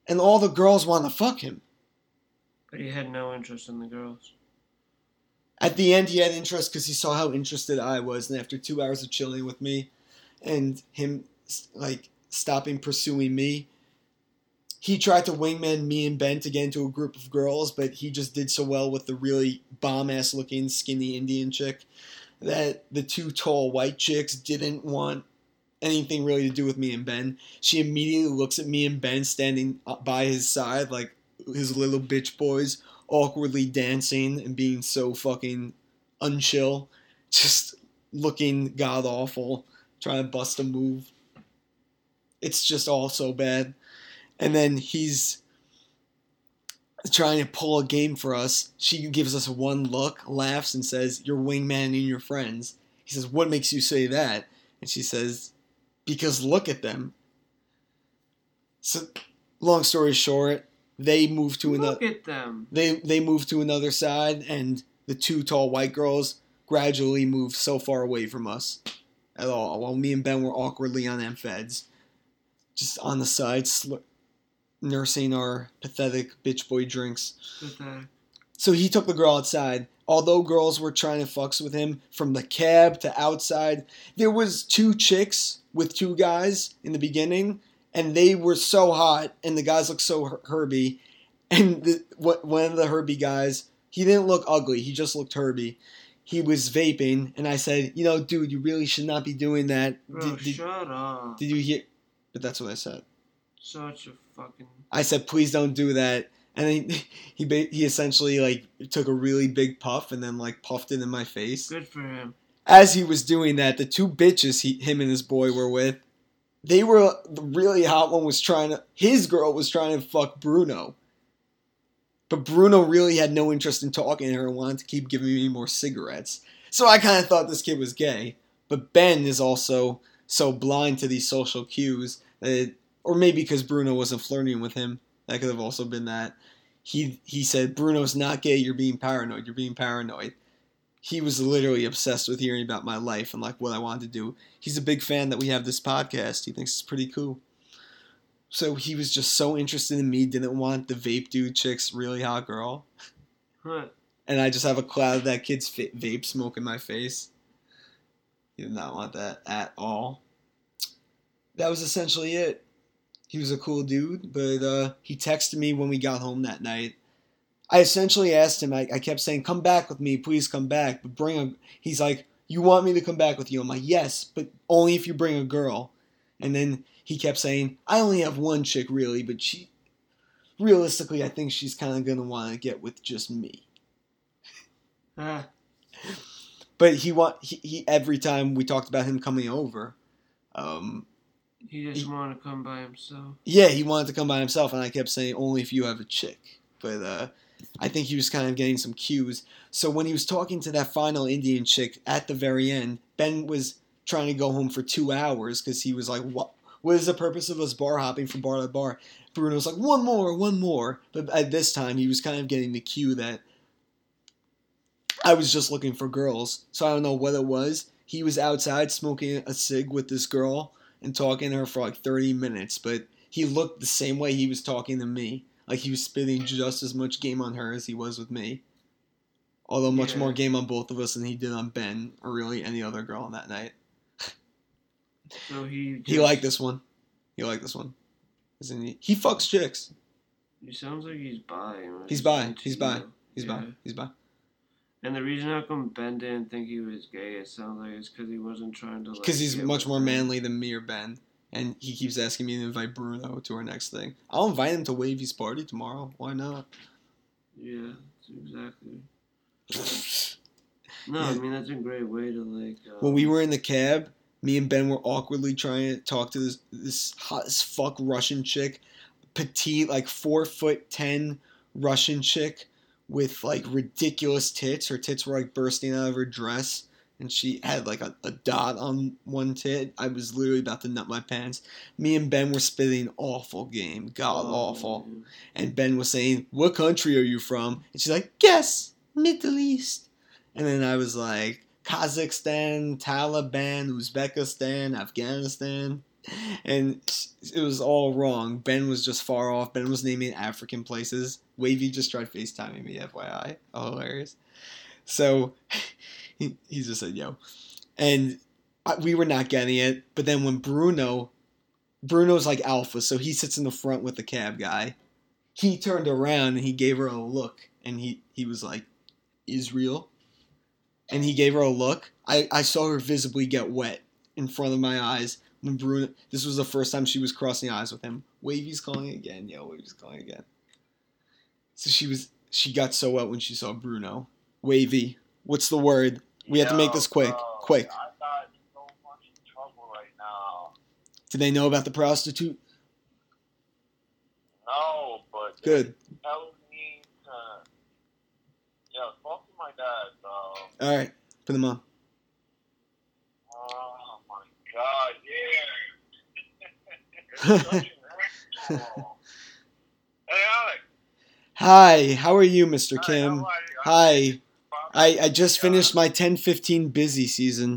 Speaker 2: and all the girls want to fuck him.
Speaker 1: But he had no interest in the girls.
Speaker 2: At the end, he had interest because he saw how interested I was, and after two hours of chilling with me, and him like stopping pursuing me, he tried to wingman me and Ben to get into a group of girls, but he just did so well with the really bomb-ass looking skinny Indian chick that the two tall white chicks didn't want anything really to do with me and Ben. She immediately looks at me and Ben standing by his side like his little bitch boys, awkwardly dancing and being so fucking unchill, just looking god-awful, trying to bust a move. It's just all so bad. And then he's trying to pull a game for us. She gives us one look, laughs, and says, "You're wingman and your friends." He says, "What makes you say that?" And she says, "Because look at them." So, long story short, they move to another.
Speaker 1: Look at them.
Speaker 2: They they move to another side, and the two tall white girls gradually move so far away from us at all. While me and Ben were awkwardly on them feds, just on the side, sl- nursing our pathetic bitch boy drinks.
Speaker 1: Pathetic.
Speaker 2: So he took the girl outside. Although girls were trying to fucks with him from the cab to outside, there was two chicks with two guys in the beginning, and they were so hot, and the guys looked so her- herby. And the, what, one of the herby guys, he didn't look ugly, he just looked herby. He was vaping, and I said, "You know, dude, you really should not be doing that."
Speaker 1: Bro,
Speaker 2: Did, did,
Speaker 1: shut up.
Speaker 2: did you hear? But that's what I said.
Speaker 1: Such a fucking...
Speaker 2: I said, "Please don't do that." And he he ba- he essentially like took a really big puff and then like puffed it in my face.
Speaker 1: Good for him.
Speaker 2: As he was doing that, the two bitches he him and his boy were with, they were the really hot one was trying to his girl was trying to fuck Bruno. But Bruno really had no interest in talking to her and wanted to keep giving me more cigarettes. So I kind of thought this kid was gay. But Ben is also so blind to these social cues that it, or maybe because Bruno wasn't flirting with him. That could have also been that. He he said, "Bruno's not gay, you're being paranoid, you're being paranoid." He was literally obsessed with hearing about my life and like what I wanted to do. He's a big fan that we have this podcast. He thinks it's pretty cool. So he was just so interested in me, didn't want the vape dude chick's really hot girl.
Speaker 1: What?
Speaker 2: And I just have a cloud of that kid's fa- vape smoke in my face. He did not want that at all. That was essentially it. He was a cool dude, but uh, he texted me when we got home that night. I essentially asked him, I, I kept saying, "Come back with me, please come back, but bring a..." He's like, "You want me to come back with you?" I'm like, "Yes, but only if you bring a girl." And then he kept saying, "I only have one chick really, but she, realistically, I think she's kind of going to want to get with just me."
Speaker 1: Ah.
Speaker 2: But he want he, he every time we talked about him coming over, um,
Speaker 1: He just
Speaker 2: He-
Speaker 1: wanted to come by himself.
Speaker 2: yeah, he wanted to come by himself, and I kept saying, "Only if you have a chick." But uh, I think he was kind of getting some cues. So when he was talking to that final Indian chick at the very end, Ben was trying to go home for two hours because he was like, "What? What is the purpose of us bar hopping from bar to bar?" Bruno was like, "One more, one more." But at this time, he was kind of getting the cue that I was just looking for girls. So I don't know what it was. He was outside smoking a cig with this girl and talking to her for like thirty minutes, but he looked the same way he was talking to me. Like he was spitting just as much game on her as he was with me. Although much
Speaker 1: Yeah.
Speaker 2: more game on both of us than he did on Ben or really any other girl on that night.
Speaker 1: So he... Just,
Speaker 2: He liked this one. He liked this one. Isn't he? He fucks chicks.
Speaker 1: He sounds like he's bi. or
Speaker 2: He's bi.
Speaker 1: into
Speaker 2: He's bi.
Speaker 1: you.
Speaker 2: He's
Speaker 1: Yeah.
Speaker 2: bi. He's bi.
Speaker 1: And the reason how come Ben didn't think he was gay, it sounds like it's because he wasn't trying to like...
Speaker 2: Because he's
Speaker 1: get
Speaker 2: much
Speaker 1: with
Speaker 2: more
Speaker 1: her.
Speaker 2: manly than me or Ben. And he keeps asking me to invite Bruno to our next thing. I'll invite him to Wavy's party tomorrow. Why not?
Speaker 1: Yeah, that's exactly. No, I mean, that's a great way to like... Um,
Speaker 2: When we were in the cab, me and Ben were awkwardly trying to talk to this this hot as fuck Russian chick, petite, like four foot ten Russian chick with like ridiculous tits. Her tits were like bursting out of her dress, and she had like a, a dot on one tit. I was literally about to nut my pants. Me and Ben were spitting awful game, god
Speaker 1: oh,
Speaker 2: awful.
Speaker 1: yeah.
Speaker 2: And Ben was saying, "What country are you from?" And she's like, "Guess, Middle East." And then I was like, Kazakhstan, Taliban, Uzbekistan, Afghanistan. and it was all wrong. Ben was just far off. Ben was naming African places. Wavy just tried FaceTiming me, F Y I. Oh, hilarious. So he, he just said, yo. And I, we were not getting it. But then when Bruno, Bruno's like alpha, so he sits in the front with the cab guy. He turned around and he gave her a look. And he, he was like, Israel? And he gave her a look. I, I saw her visibly get wet in front of my eyes. When Bruno, this was the first time she was crossing eyes with him. Wavy's calling again, yo. Wavy's calling again. So she was, she got so wet when she saw Bruno. Wavy, what's the word? We have to make this quick,
Speaker 6: Bro,
Speaker 2: quick.
Speaker 6: I got so much trouble right now.
Speaker 2: Do they know about the prostitute?
Speaker 6: No, but
Speaker 2: Good.
Speaker 6: they're telling me to, yeah, talk to my dad, bro.
Speaker 2: All right, put them on.
Speaker 6: Oh my God, yeah. It's such an asshole. Hey, Alex.
Speaker 2: Hi, how are you, Mister
Speaker 6: Hi,
Speaker 2: Kim?
Speaker 6: how are you?
Speaker 2: Hi. I, I just finished my ten fifteen busy season.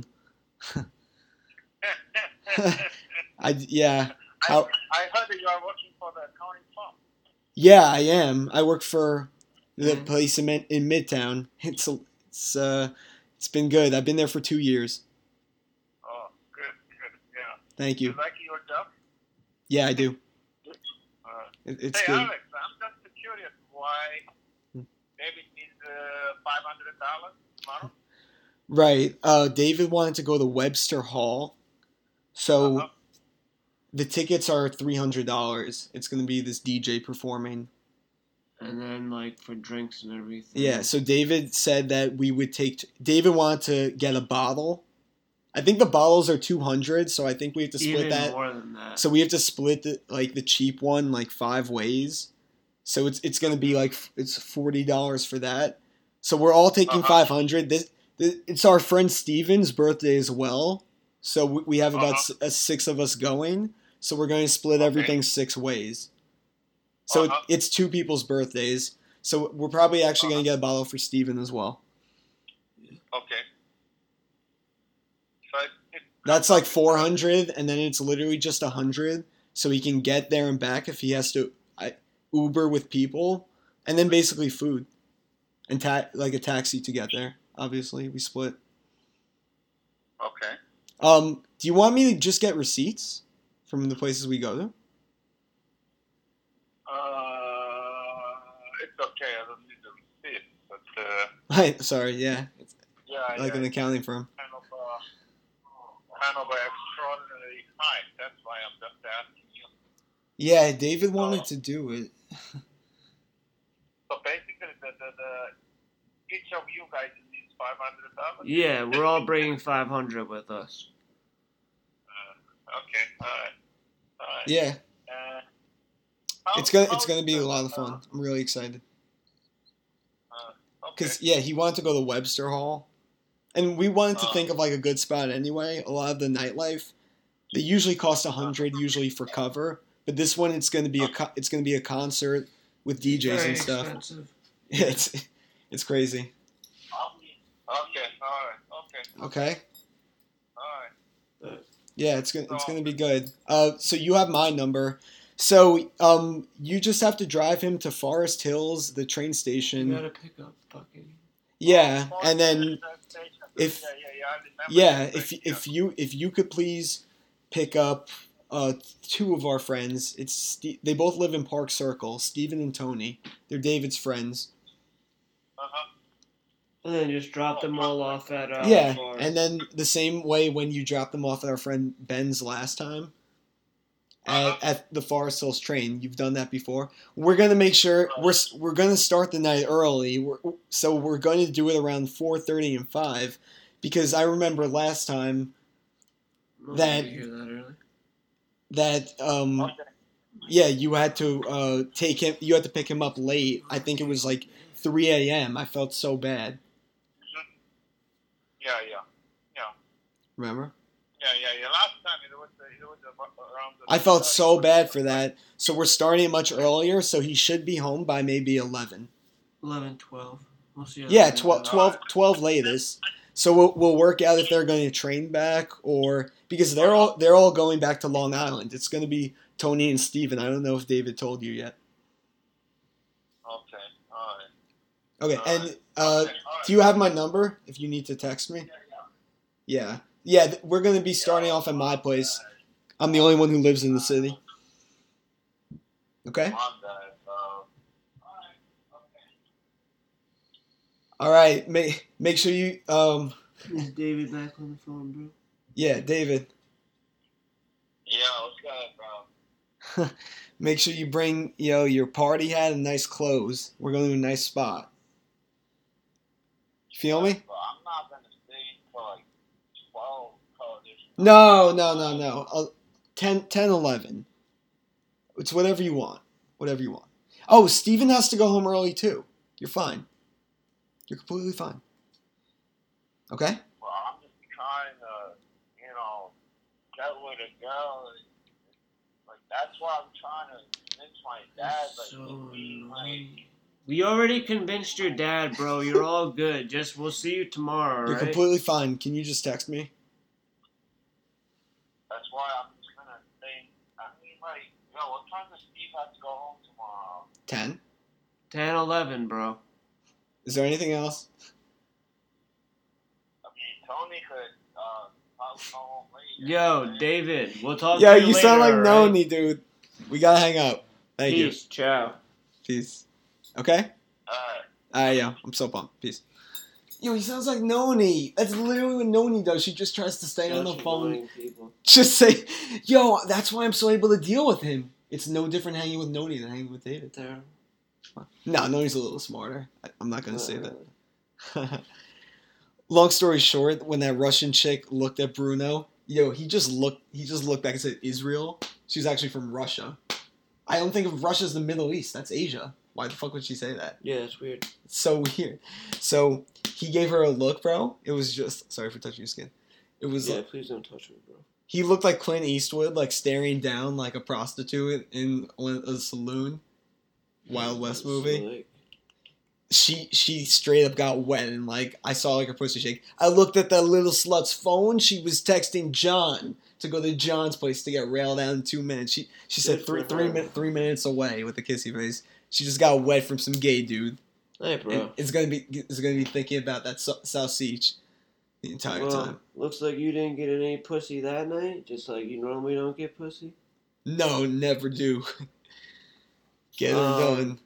Speaker 2: I yeah. How,
Speaker 6: I heard that you are working for the accounting firm.
Speaker 2: yeah, I am. I work for the place in, Mid- in Midtown. It's a, it's uh it's been good. I've been there for two years.
Speaker 6: Oh, good, good, yeah.
Speaker 2: Thank
Speaker 6: You
Speaker 2: you.
Speaker 6: like your job?
Speaker 2: Yeah, I do.
Speaker 6: Uh,
Speaker 2: It, it's
Speaker 6: hey,
Speaker 2: good.
Speaker 6: Alex, I'm just curious why David needs uh, five hundred dollars tomorrow.
Speaker 2: Right. Uh, David wanted to go to Webster Hall, so
Speaker 6: Uh-huh.
Speaker 2: the tickets are three hundred dollars. It's gonna be this D J performing.
Speaker 1: And then, like, for drinks and everything.
Speaker 2: Yeah. So David said that we would take. David wanted to get a bottle. I think the bottles are two hundred, so I think we have to split
Speaker 1: Even
Speaker 2: that.
Speaker 1: more than that.
Speaker 2: So we have to split the, like the cheap one like five ways. So it's it's gonna be like it's forty dollars for that. So we're all taking
Speaker 6: Uh-huh.
Speaker 2: five hundred. This, this it's our friend Steven's birthday as well. So we, we have about
Speaker 6: Uh-huh.
Speaker 2: s- uh, six of us going. So we're going to split
Speaker 6: Okay.
Speaker 2: everything six ways. So it,
Speaker 6: Uh-huh.
Speaker 2: it's two people's birthdays. So we're probably actually going to
Speaker 6: Uh-huh.
Speaker 2: get a bottle for Steven as well.
Speaker 6: Okay. So it, it
Speaker 2: That's like four hundred, and then it's literally just one hundred, so he can get there and back if he has to I, Uber with people, and then basically food, and ta- like a taxi to get there. Obviously, we split.
Speaker 6: Okay.
Speaker 2: Um, do you want me to just get receipts from the places we go to?
Speaker 6: Uh, it's okay. I don't need the receipt, but uh,
Speaker 2: Right. Sorry. Yeah. It's
Speaker 6: yeah,
Speaker 2: like
Speaker 6: yeah,
Speaker 2: an accounting firm.
Speaker 6: kind of uh, kind of extraordinary high. That's why I'm just asking you.
Speaker 2: Yeah, David wanted
Speaker 6: Oh.
Speaker 2: to do it.
Speaker 6: So basically, the the, the each of you guys needs five hundred dollars.
Speaker 1: Yeah, we're all bringing five hundred with us.
Speaker 6: Uh, okay. All right. All right.
Speaker 2: Yeah,
Speaker 6: Uh, how-
Speaker 2: it's gonna
Speaker 6: how
Speaker 2: it's gonna
Speaker 6: is
Speaker 2: be a
Speaker 6: the-
Speaker 2: lot of fun. I'm really excited.
Speaker 6: Uh, okay.
Speaker 2: Cause yeah, he wanted to go to Webster Hall, and we wanted to
Speaker 6: Oh.
Speaker 2: think of like a good spot anyway. A lot of the nightlife, they usually cost a hundred usually for cover, but this one it's gonna be a co- it's gonna be a concert with D Js
Speaker 1: Very
Speaker 2: and stuff.
Speaker 1: expensive.
Speaker 2: It's it's crazy.
Speaker 6: Okay. All right. Okay.
Speaker 2: Okay.
Speaker 6: All right.
Speaker 2: Yeah, it's gonna it's gonna be good. Uh, so you have my number. So um, you just have to drive him to Forest Hills, the train
Speaker 1: You
Speaker 2: station.
Speaker 1: gotta pick up fucking.
Speaker 2: Yeah,
Speaker 6: Oh,
Speaker 2: and then if-
Speaker 6: yeah, yeah, yeah, I remember
Speaker 2: yeah,
Speaker 6: that
Speaker 2: if
Speaker 6: thing,
Speaker 2: if you if you could please pick up uh two of our friends. It's Ste- they both live in Park Circle. Steven and Tony. They're David's friends.
Speaker 6: Uh-huh.
Speaker 1: And then just drop them all off at uh,
Speaker 2: yeah,
Speaker 1: Forest.
Speaker 2: and then the same way when you dropped them off at our friend Ben's last time. At,
Speaker 6: Uh-huh.
Speaker 2: at the Forest Hills train, you've done that before. We're gonna make sure we're s- we're gonna start the night early. We're, so we're going to do it around four thirty and five, because I remember last time
Speaker 1: I'm not
Speaker 2: that-
Speaker 1: gonna hear that early.
Speaker 2: that um
Speaker 6: Okay.
Speaker 2: yeah you had to uh take him you had to pick him up late. I think it was like three a.m. I felt so bad.
Speaker 6: Yeah, yeah, yeah,
Speaker 2: Remember?
Speaker 6: yeah, yeah, yeah. Last time it was it was around. The
Speaker 2: I felt so bad for that. So we're starting much earlier. So he should be home by maybe eleven.
Speaker 1: eleven, twelve. We'll see. how
Speaker 2: Yeah,
Speaker 1: that
Speaker 2: twelve,
Speaker 1: goes.
Speaker 2: twelve, twelve latest. So we'll, we'll work out if they're going to train back, or because they're all they're all going back to Long Island. It's gonna be Tony and Steven. I don't know if David told you yet.
Speaker 6: Okay, all right.
Speaker 2: Okay,
Speaker 6: All
Speaker 2: and
Speaker 6: right.
Speaker 2: uh,
Speaker 6: Okay, all right.
Speaker 2: do you have my number if you need to text me? Yeah, yeah. th- We're gonna be starting off at my place. I'm the only one who lives in the city. Okay.
Speaker 6: My bad. Uh,
Speaker 2: All right. Make make sure you um
Speaker 1: Is David back on the phone, bro?
Speaker 2: yeah, David.
Speaker 6: yeah, what's good, bro?
Speaker 2: Make sure you bring you know your party hat and nice clothes. We're going to a nice spot. You feel me?
Speaker 6: But I'm not gonna stay for like twelve colors.
Speaker 2: No, no, no, no. Uh, ten, ten, eleven. It's whatever you want. Whatever you want. Oh, Steven has to go home early too. You're fine. You're completely fine. Okay?
Speaker 6: Well, I'm just trying to, you know, get with a girl. Like that's why I'm trying to convince my dad. Like,
Speaker 1: So
Speaker 6: to be, like,
Speaker 1: annoying. We already convinced your dad, bro. You're all good. Just we'll see you tomorrow,
Speaker 2: You're
Speaker 1: right?
Speaker 2: completely fine. Can you just text me?
Speaker 6: that's why I'm just gonna say. I mean, like, yo, what time does Steve have to go home tomorrow?
Speaker 2: ten?
Speaker 1: ten, eleven, bro.
Speaker 2: Is there anything else?
Speaker 6: I mean, Tony could uh, probably go home late.
Speaker 1: Yo, David, we'll talk
Speaker 2: Yo,
Speaker 1: to you
Speaker 2: you
Speaker 1: later,
Speaker 2: sound like
Speaker 1: alright?
Speaker 2: Noni, dude. We gotta hang up. Thank
Speaker 1: Peace. Ciao.
Speaker 2: you. Peace. Okay?
Speaker 6: Alright.
Speaker 2: Alright, yo. I'm so pumped. Peace. Yo, he sounds like Noni. That's literally what Noni does. She just tries to stay on the
Speaker 1: Such
Speaker 2: phone.
Speaker 1: annoying people.
Speaker 2: Just say, yo, that's why I'm so able to deal with him. It's no different hanging with Noni than hanging with David.
Speaker 1: Terrible.
Speaker 2: No, Noni's a little smarter. I, I'm not gonna
Speaker 1: Not
Speaker 2: say
Speaker 1: really.
Speaker 2: that. Long story short, when that Russian chick looked at Bruno, yo, he just looked. He just looked back and said, "Israel." She's actually from Russia. I don't think of Russia as the Middle East. That's Asia. Why the fuck would she say that?
Speaker 1: Yeah, it's weird.
Speaker 2: It's so weird. So he gave her a look, bro. It was just sorry for touching your skin. It was
Speaker 1: Yeah,
Speaker 2: like,
Speaker 1: please don't touch me, bro.
Speaker 2: he looked like Clint Eastwood, like staring down like a prostitute in one- a saloon. Wild West
Speaker 1: So,
Speaker 2: movie.
Speaker 1: like,
Speaker 2: She she straight up got wet and like I saw like her pussy shake. I looked at that little slut's phone. She was texting John to go to John's place to get railed out in two minutes. She she said
Speaker 1: Good
Speaker 2: three
Speaker 1: for
Speaker 2: three
Speaker 1: her.
Speaker 2: min, three minutes away with a kissy face. She just got wet from some gay dude.
Speaker 1: hey,
Speaker 2: And
Speaker 1: bro.
Speaker 2: it's gonna be it's gonna be thinking about that Sau- South Siege the entire
Speaker 1: Well,
Speaker 2: time.
Speaker 1: looks like you didn't get any pussy that night, just like you normally don't get pussy.
Speaker 2: No, never do. Get her
Speaker 1: Um,
Speaker 2: done.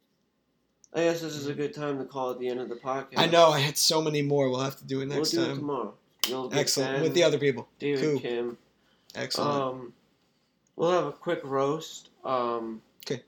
Speaker 1: I guess this is a good time to call it the end of the podcast.
Speaker 2: I know. I had so many more. We'll have to do it next
Speaker 1: we'll do
Speaker 2: time.
Speaker 1: it tomorrow. You'll get
Speaker 2: Excellent.
Speaker 1: Ben,
Speaker 2: With the other people.
Speaker 1: David,
Speaker 2: Cool.
Speaker 1: Kim.
Speaker 2: Excellent.
Speaker 1: Um, we'll have a quick roast. Um,
Speaker 2: 'Kay.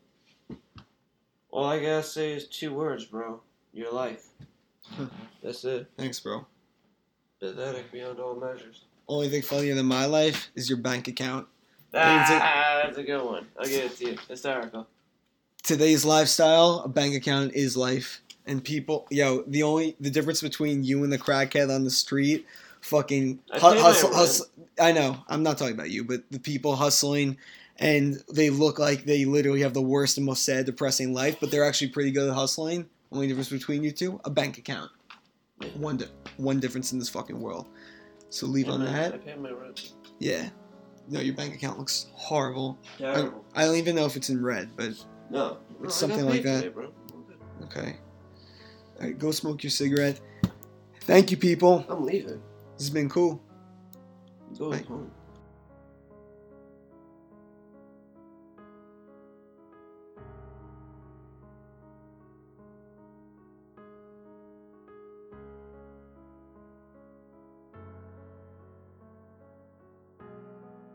Speaker 1: All I gotta say is two words, bro. Your life. That's it.
Speaker 2: Thanks, bro.
Speaker 1: Pathetic beyond all measures.
Speaker 2: Only thing funnier than my life is your bank account.
Speaker 1: Ah, that's a good one. I'll give it to you. Hysterical.
Speaker 2: Today's lifestyle, a bank account is life. And people, yo, the only the difference between you and the crackhead on the street, fucking
Speaker 1: I
Speaker 2: hu-
Speaker 1: pay my
Speaker 2: hustle,
Speaker 1: rent.
Speaker 2: hustle. I know, I'm not talking about you, but the people hustling, and they look like they literally have the worst and most sad, depressing life, but they're actually pretty good at hustling. Only difference between you two, a bank account.
Speaker 1: Yeah.
Speaker 2: One, di- one difference in this fucking world. So leave
Speaker 1: Yeah,
Speaker 2: on
Speaker 1: man,
Speaker 2: that.
Speaker 1: I pay my rent.
Speaker 2: Yeah. No, your bank account looks horrible. I,
Speaker 1: Terrible.
Speaker 2: I don't even know if it's in red, but
Speaker 1: No. no,
Speaker 2: It's
Speaker 1: I
Speaker 2: something
Speaker 1: got
Speaker 2: like
Speaker 1: paid
Speaker 2: that.
Speaker 1: Today, bro. I'm good.
Speaker 2: okay. All right, go smoke your cigarette. Thank you, people.
Speaker 1: I'm leaving.
Speaker 2: This has been cool.
Speaker 1: Go
Speaker 2: Bye.
Speaker 1: home.